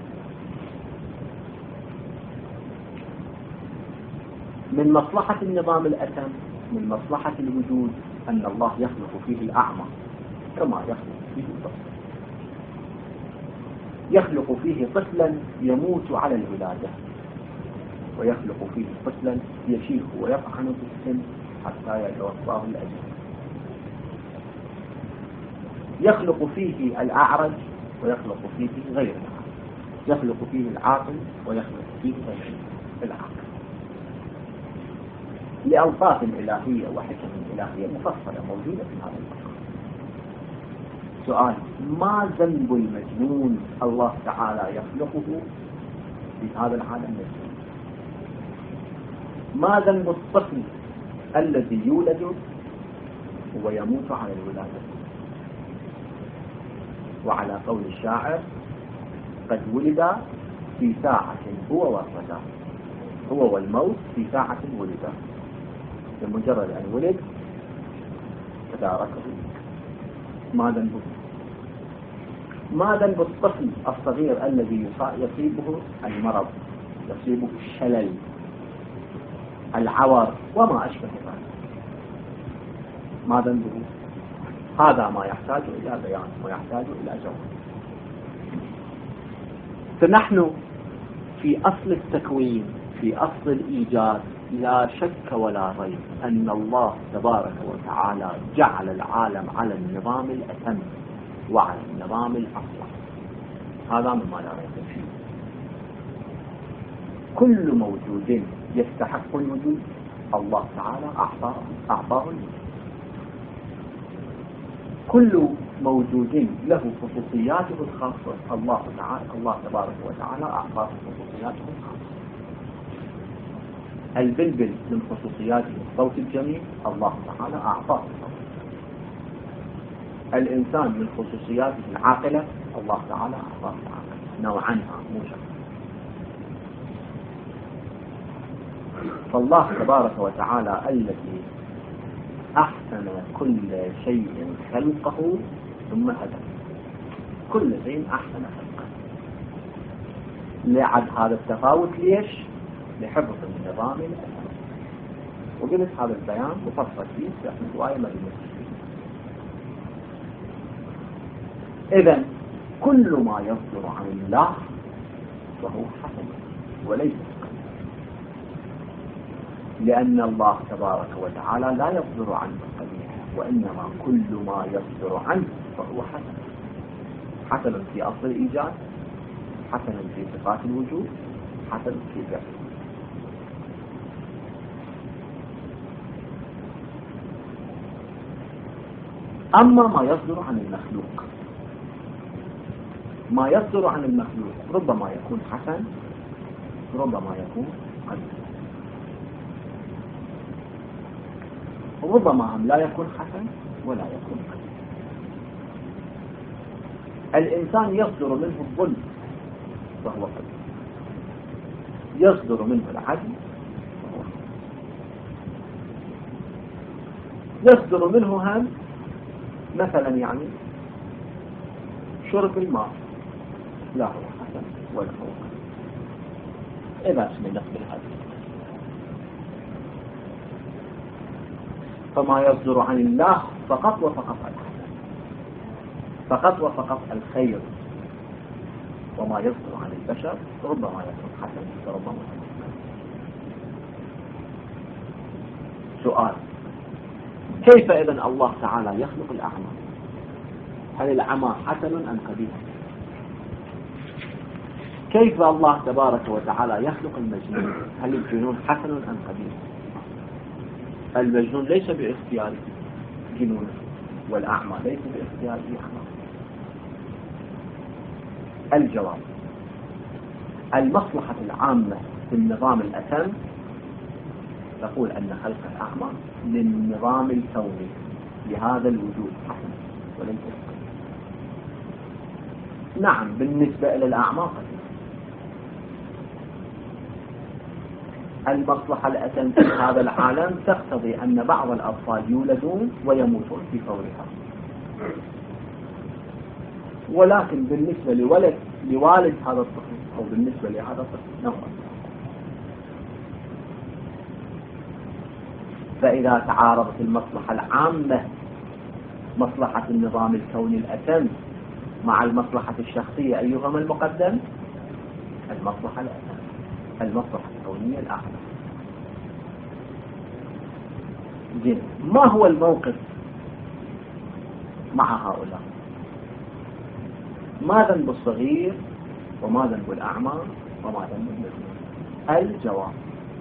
A: من مصلحة النظام الأتم، من مصلحة الوجود، أن الله يخلق فيه الأعمى كما يخلق فيه الطفل، يخلق فيه طفلا يموت على الولادة، ويخلق فيه طفلا يشيخ ويطعن في السن حتى يتوفاه الأجل. يخلق فيه الأعرج ويخلق فيه غير الأعرج، يخلق فيه العاقل ويخلق فيه غير العاقل، لألطاف إلهية وحكم إلهية مفصلة موجودة في هذا المقام. سؤال: ما ذنب المجنون الله تعالى يخلقه في هذا العالم المجنون؟ ما ذنب الطفل الذي يولد ويموت على الولادة؟ وعلى قول الشاعر: قد ولد في ساعة هو والرجاء، هو والموت في ساعة ولد، بمجرد أن ولد تداركه. ما ذنبه؟ ما ذنب الطفل الصغير الذي يصيبه المرض، يصيبه الشلل، العور وما أشبه ذلك؟ ما ذنبه؟ هذا ما يحتاج إلى بيان ويحتاج إلى جواب. فنحن في أصل التكوين، في أصل الإيجاد، لا شك ولا ريب أن الله تبارك وتعالى جعل العالم على النظام الأتم وعلى النظام الأصلح. هذا مما لا ريب فيه. كل موجود يستحق الوجود الله تعالى أعطاه الوجود. كل موجود له خصوصياته الخاصة الله تبارك وتعالى أعطاه خصوصياته الخاصة. البلبل من خصوصياته الصوت الجميل، الله تعالى أعطاه الصوت. الإنسان من خصوصياته العاقلة، الله تعالى أعطاه العاقلة نوعا مو شخصا. فالله تبارك وتعالى الذي أحسن كل شيء خلقه ثم هدى، كل شيء أحسن خلقه. لعد هذا التفاوت ليش؟ لحفظ النظام الأساسي. وقلت هذا البيان مفصل فيه في رواية مدينة. إذن كل ما يصدر عن الله فهو حسن وليس قبيح، لأن الله تبارك وتعالى لا يصدر عنه قبيح، وإنما كل ما يصدر عنه فهو حسن. حسن في أصل الإيجاد، حسن في صفات الوجود، حسن في ذاته. أما ما يصدر عن المخلوق، ما يصدر عن المخلوق ربما يكون حسن، ربما يكون قبيح، ربما لا يكون حسن ولا يكون قبيح. الإنسان يصدر منه الظلم فهو قبيح، يصدر منه العدل فهو حسن، يصدر منه هم مثلا يعني شرب الماء، لا هو حسن ولا هو قبيح. إذا سمعنا بالهذا، فما يصدر عن الله فقط وفقط الحسن، فقط وفقط الخير. وما يصدر عن البشر ربما يكون حسن وربما يكون قبيح. سؤال: كيف إذن الله تعالى يخلق الأعمى؟ هل العمى حسن أم قبيح؟ كيف الله تبارك وتعالى يخلق المجنون؟ هل الجنون حسن أم قبيح؟ المجنون ليس باختياره جنونه، والأعمى ليس باختياره أعمى. الجواب: المصلحة العامة في النظام الأتم تقول أن خلق الأعمى للنظام الكوني لهذا الوجود حسن وليس قبيح. نعم بالنسبة إلى الأعمى قبيح. المصلحة الأتم في هذا العالم تقتضي أن بعض الأطفال يولدون ويموتون في فورها، ولكن بالنسبة لوالد هذا الطفل أو بالنسبة لهذا الطفل نوع. فإذا تعارضت المصلحة العامة، مصلحة النظام الكوني الأتم مع المصلحة الشخصية، أيهما المقدم؟ المصلحة الأتم. المصلحة الكونية الأعلى. زين، ما هو الموقف مع هؤلاء؟ ما ذنب الصغير وما ذنب الأعمى وما ذنب المجنون؟ الجواب: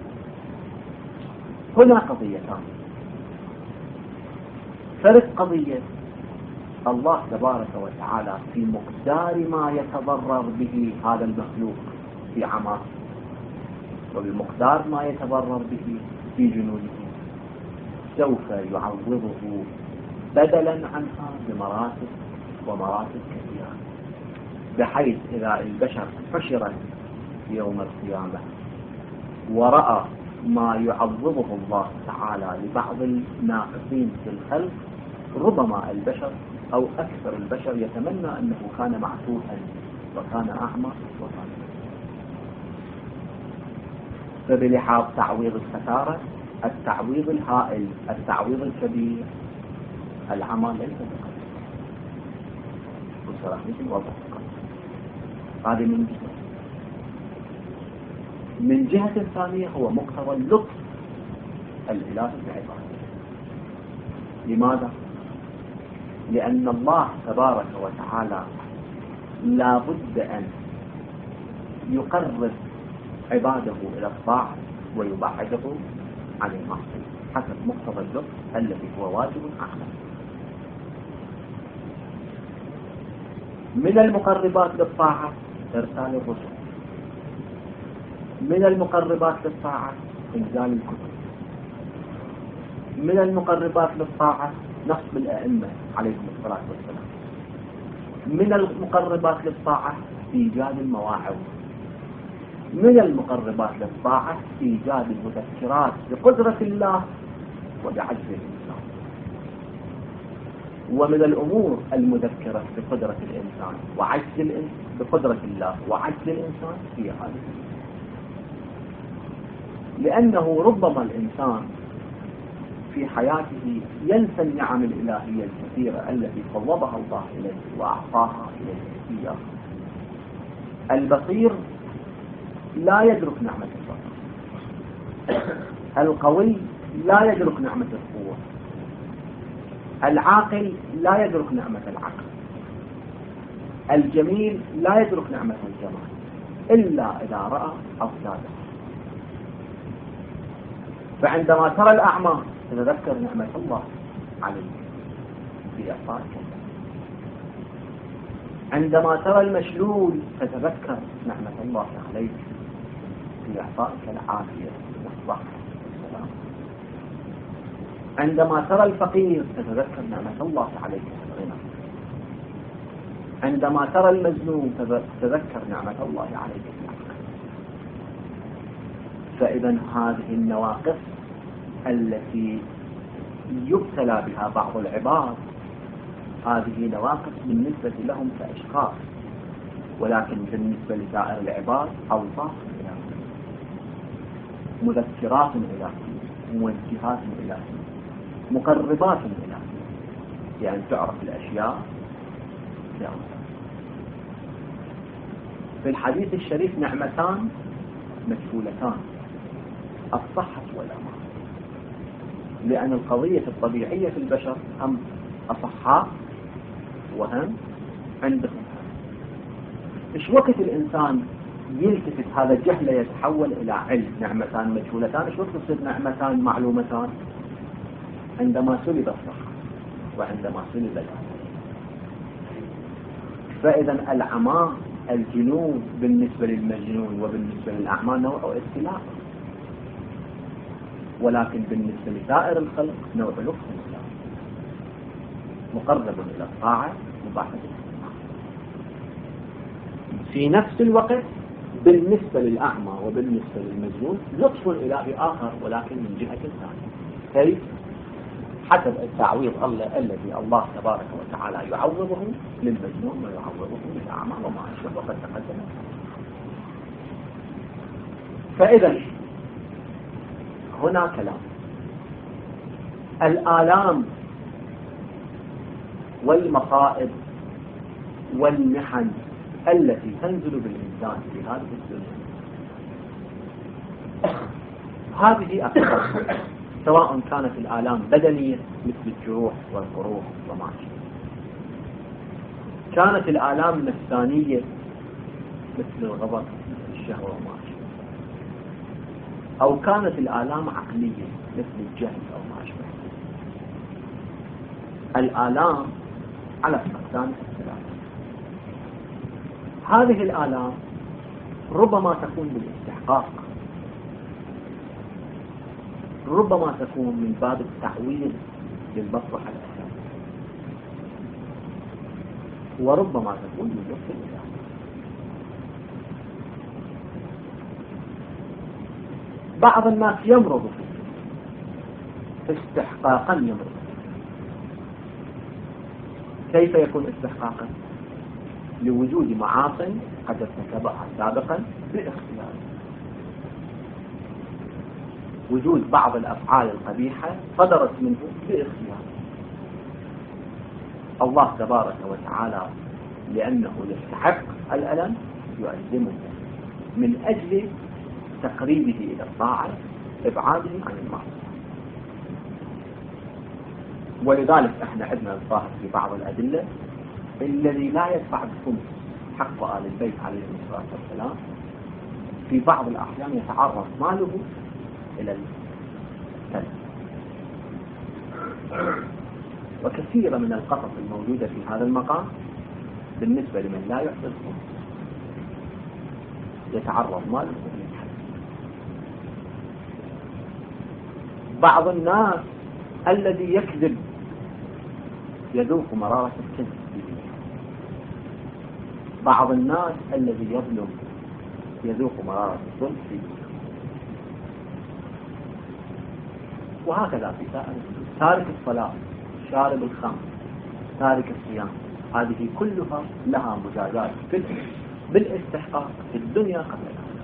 A: هنا قضيتان. فرق قضية الله تبارك وتعالى في مقدار ما يتضرر به هذا المخلوق في عماه، وبمقدار ما يتضرر به في جنونه سوف يعوضه بدلا عنها بمراتب ومراتب كثيرة، بحيث إذا البشر حشر يوم القيامة ورأى ما يعوضه الله تعالى لبعض الناقصين في الخلق، ربما البشر أو أكثر البشر يتمنى أنه كان معتوها وكان أعمى وكان. فبلحاظ تعويض الخسارة، التعويض الهائل، التعويض الكبير، العمى ليس بقدر بصراحة مثل وضع هذه من جهة. من جهة ثانية هو مقتضى اللطف الإلهي بعباده. لماذا؟ لأن الله تبارك وتعالى لا بد أن يقرب عباده إلى الطاعة ويبعدهم عن المعصية حسب مقتضى اللطف الذي هو واجب أعلى. من المقربات للطاعة إرسال الرسل، من المقربات للطاعة إنزال الكتب، من المقربات للطاعة نصب الأئمة عليهم الصلاة والسلام، من المقربات للطاعة إيجاد المواعظ، من المقربات للطاعة إيجاد المذكرات بقدرة الله وبعجز الإنسان، ومن الأمور المذكرة بقدرة الإنسان وعجز بقدرة الله وعجز الإنسان هي هذه. لأنه ربما الإنسان في حياته ينسى النعم الإلهية الكثيرة التي فوضها الله إليه وأعطاها إليه إياه. البصير لا يدرك نعمة البصر، القوي لا يدرك نعمة القوة، العاقل لا يدرك نعمة العقل، الجميل لا يدرك نعمة الجمال إلا إذا رأى أضداده. فعندما ترى الأعمى تتذكر نعمة الله عليك في إعطائك، عندما ترى المشلول تتذكر نعمة الله عليك في إعطائك العافية والصحة والسلام، عندما ترى الفقير تتذكر نعمة الله عليك الغنى، عندما ترى المزنون تتذكر نعمة الله عليك العقل. فإذا هذه النواقص التي يبتلى بها بعض العباد هذه نواقص بالنسبة لهم كأشخاص، ولكن بالنسبة لسائر العباد أوصاف إلهية، مذكرات إلهية، موجهات إلهية، مقربات إلهية، يعني تعرف الأشياء بأوصاف. في الحديث الشريف نعمتان مجهولتان: الصحة والأمان. لأن القضية الطبيعية في البشر هم أصحاء وهم عندهم. إيش وقت الإنسان يلتفت هذا الجهل يتحول إلى علم؟ نعمتان مجهولتان، إيش وقت تصير نعمتان معلومتان؟ عندما سلب الصحة وعندما سلب الأمان. فإذا العمى الجنون بالنسبة للمجنون وبالنسبة للأعمى نوع ابتلاء، ولكن بالنسبة لسائر الخلق نوع لطف مقرب إلى الطاعة مباحث. في نفس الوقت بالنسبة للأعمى وبالنسبة للمجنون لطف إلهي آخر، ولكن من جهة ثانية. كيف؟ حسب التعويض الذي الله تبارك وتعالى يعوضه للمجنون ويعوضه للأعمى وما أشبه وقد تقدم. فإذا هنا كلام الآلام والمصائب والمحن التي تنزل بالإنسان في هذه الدنيا هذه أكثر، سواء كانت الآلام بدنية مثل الجروح والقروح وما شابه، كانت الآلام نفسانية مثل الغضب الشهوة وما شابه، أو كانت الآلام عقلية مثل الجهل أو ما شابه. الآلام على أقسام الثلاثة. هذه الآلام ربما تكون بالاستحقاق، ربما تكون من باب التعويض للمصلحة الأساسية، وربما تكون من لطف الإله. بعض الناس يمرض فيه استحقاقا، يمرض. كيف يكون استحقاقا؟ لوجود معاصٍ قد ارتكبها سابقا باختياره، وجود بعض الأفعال القبيحة صدرت منه باختياره. الله تبارك وتعالى لأنه يستحق الألم يؤلمه من أجل تقريبه إلى الطاعة، إبعاده عن المعصية. ولذلك احنا عندنا الظاهر في بعض الأدلة الذي لا يدفع بخمس حق آل البيت عليهم الصلاة والسلام في بعض الأحيان يتعرض ماله إلى التلف. وكثير من القصص الموجودة في هذا المقام بالنسبة لمن لا يحسن الخمس يتعرض ماله إلى التلف. بعض الناس الذي يكذب يذوق مرارة الكذب، بعض الناس الذي يظلم يذوق مرارة الظلم فيه، وهكذا في سائر. تارك الصلاة، شارب الخمر، تارك الصيام، هذه كلها لها مجازات بالاستحقاق في الدنيا قبل الآخرة.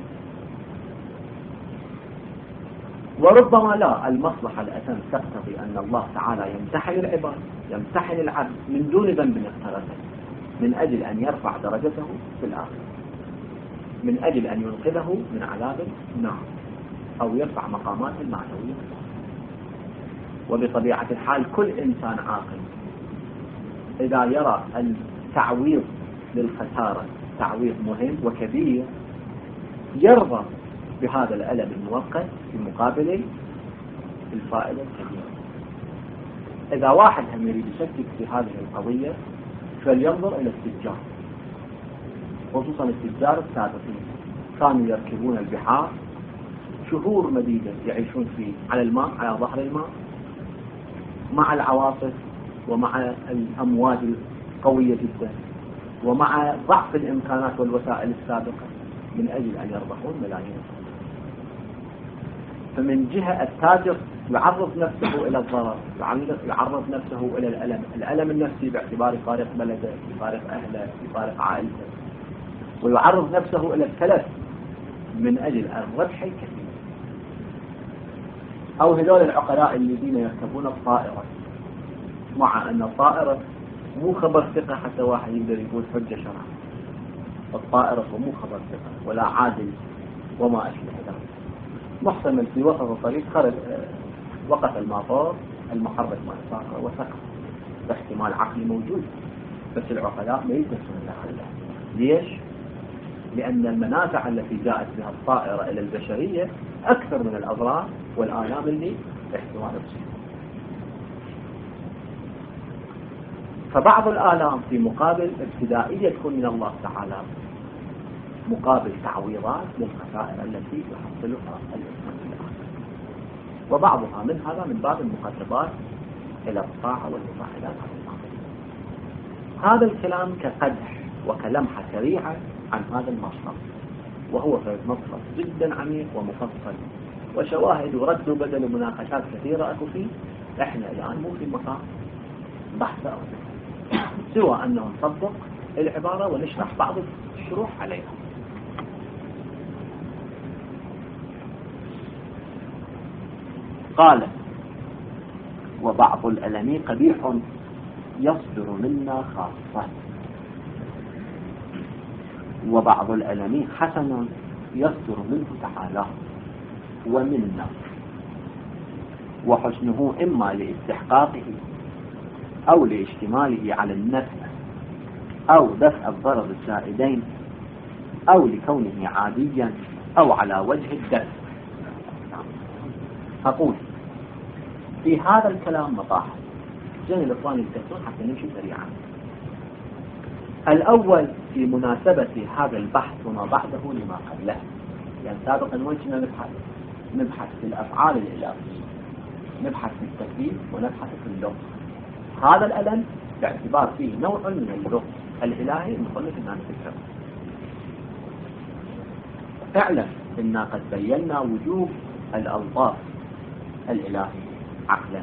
A: وربما لا، المصلحة الأتم تقتضي أن الله تعالى يمتحن العباد، يمتحن العبد من دون ذنب اقترفه، من أجل أن يرفع درجته في الآخرة، من أجل أن ينقذه من عذاب النار، أو يرفع مقاماته المعنوية. وبطبيعة الحال كل إنسان عاقل إذا يرى التعويض للخسارة تعويض مهم وكبير يرضى بهذا الألم المؤقت في مقابل الفائدة الكبيرة. إذا واحد هم يريد يشكك في هذه القضية فلينظر إلى التجار، خصوصا التجار السابقين، كانوا يركبون البحار شهور مديدة يعيشون فيه على الماء، على ظهر الماء، مع العواصف ومع الأمواج القوية جدا ومع ضعف الإمكانات والوسائل السابقة، من أجل أن يربحون ملايين. فمن جهة التاجر يعرض نفسه إلى الضرر، يعرض نفسه إلى الألم النفسي باعتبار فارق بلده، فارق أهله، فارق عائلته، ويعرض نفسه إلى التلف من أجل الربح الكثير. أو هذول العقلاء الذين يركبون الطائرة، مع أن الطائرة مو خبر ثقة حتى واحد يقدر يقول حجة شرعا، الطائرة مو خبر ثقة ولا عادل وما أشبه ذلك. محتمل في وسط الطريق خرج وقف المطار، المحرك ما الطائرة وسقط، باحتمال عقلي موجود، بس العقلاء ما يدرسون هذا. ليش؟ لأن المنافع التي جاءت بها الطائرة إلى البشرية أكثر من الأضرار والآلام اللي احتمال تصير. فبعض الآلام في مقابل ابتدائية تكون من الله تعالى مقابل تعويضات للخسائر التي يحصلها الإنسان في الآخرة، وبعضها من هذا من باب المقربات إلى الطاعة والمساعدات على المعصية. هذا الكلام كقدح وكلمحة سريعة عن هذا المصدر، وهو مصدر جدا عميق ومفصل، وشواهد ورد وبدل مناقشات كثيرة أكو فيه. احنا الآن مو في مقام بحث أو سوى أنه نطبق العبارة ونشرح بعض الشروح عليها. قال: وبعض الألم قبيح يصدر منا خاصة، وبعض الألم حسن يصدر منه تعالى. ومنة، وحسنه إما لاستحقاقه أو لاشتماله على النفع أو دفع الضرر الزائدين أو لكونه عاديا أو على وجه الدفع. أقول في هذا الكلام مطاحن زين الإخوان يتكتون حتى نمشي سريعا. الأول في مناسبة هذا البحث وما بعده لما قبله، يعني سابقا وين كنا نبحث في الأفعال الإلهية، نبحث في التكليف ونبحث في اللغة. هذا الألم باعتبار فيه نوع من اللغة الإلهي نصنف الناس الفقه. اعلم إنا قد بينا وجوب الألطاف الإلهية عقلا،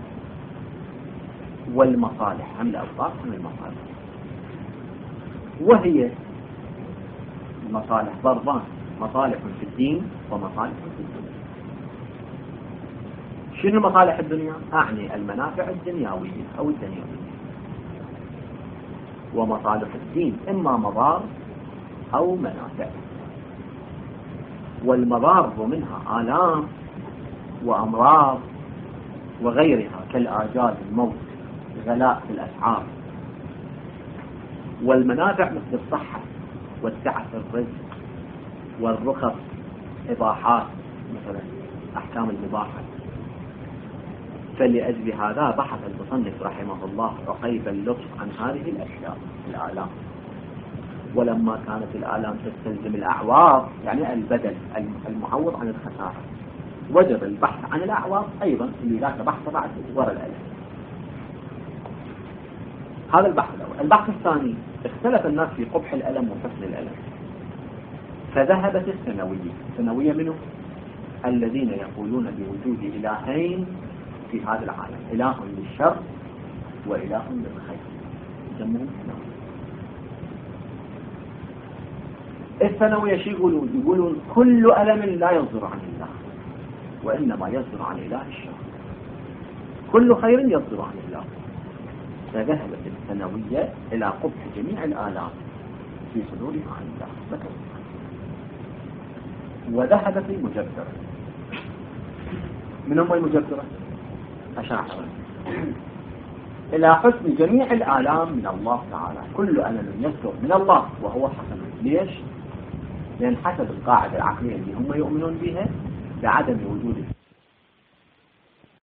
A: والمصالح هم الألطاف هم المصالح، وهي المصالح ضربان: مصالح في الدين ومصالح في الدنيا. شنو مصالح الدنيا؟ أعني المنافع الدنيوية أو الدنيوية. ومصالح الدين إما مضار أو منافع، والمضار منها آلام وأمراض وغيرها كالآجال، الموت، غلاء في الأسعار. والمنافع مثل الصحة والسعة في الرزق والرخص، إباحات مثلا أحكام المباحة. فلأجل هذا بحث المصنف رحمه الله عقيب اللطف عن هذه الأشياء الآلام. ولما كانت الآلام تستلزم الأعواض يعني البدل المعوض عن الخسارة، وجب البحث عن الأعواض أيضا اللي ذاك بحث بعد وراء الألم. هذا البحث الأول. البحث الثاني: اختلف الناس في قبح الألم وحسن الألم، فذهبت الثانوية منه الذين يقولون بوجود إلهين في هذا العالم، إله للشر وإله للخير، يسموهم ثانوية. الثانوية شو يقولون كل ألم لا يصدر عن الله، وإنما يصدر عن إله الشر، كل خير يصدر عن الله. فذهبت الثانوية إلى قبح جميع الآلام في صدورها عن الله. وذهبت المجبرة. من هم المجبرة؟ أشاعرة، إلى حسن جميع الآلام من الله تعالى، كل ألم يصدر من الله وهو حسن. ليش؟ لأن حسب القاعدة العقلية اللي هم يؤمنون بها بعدم وجود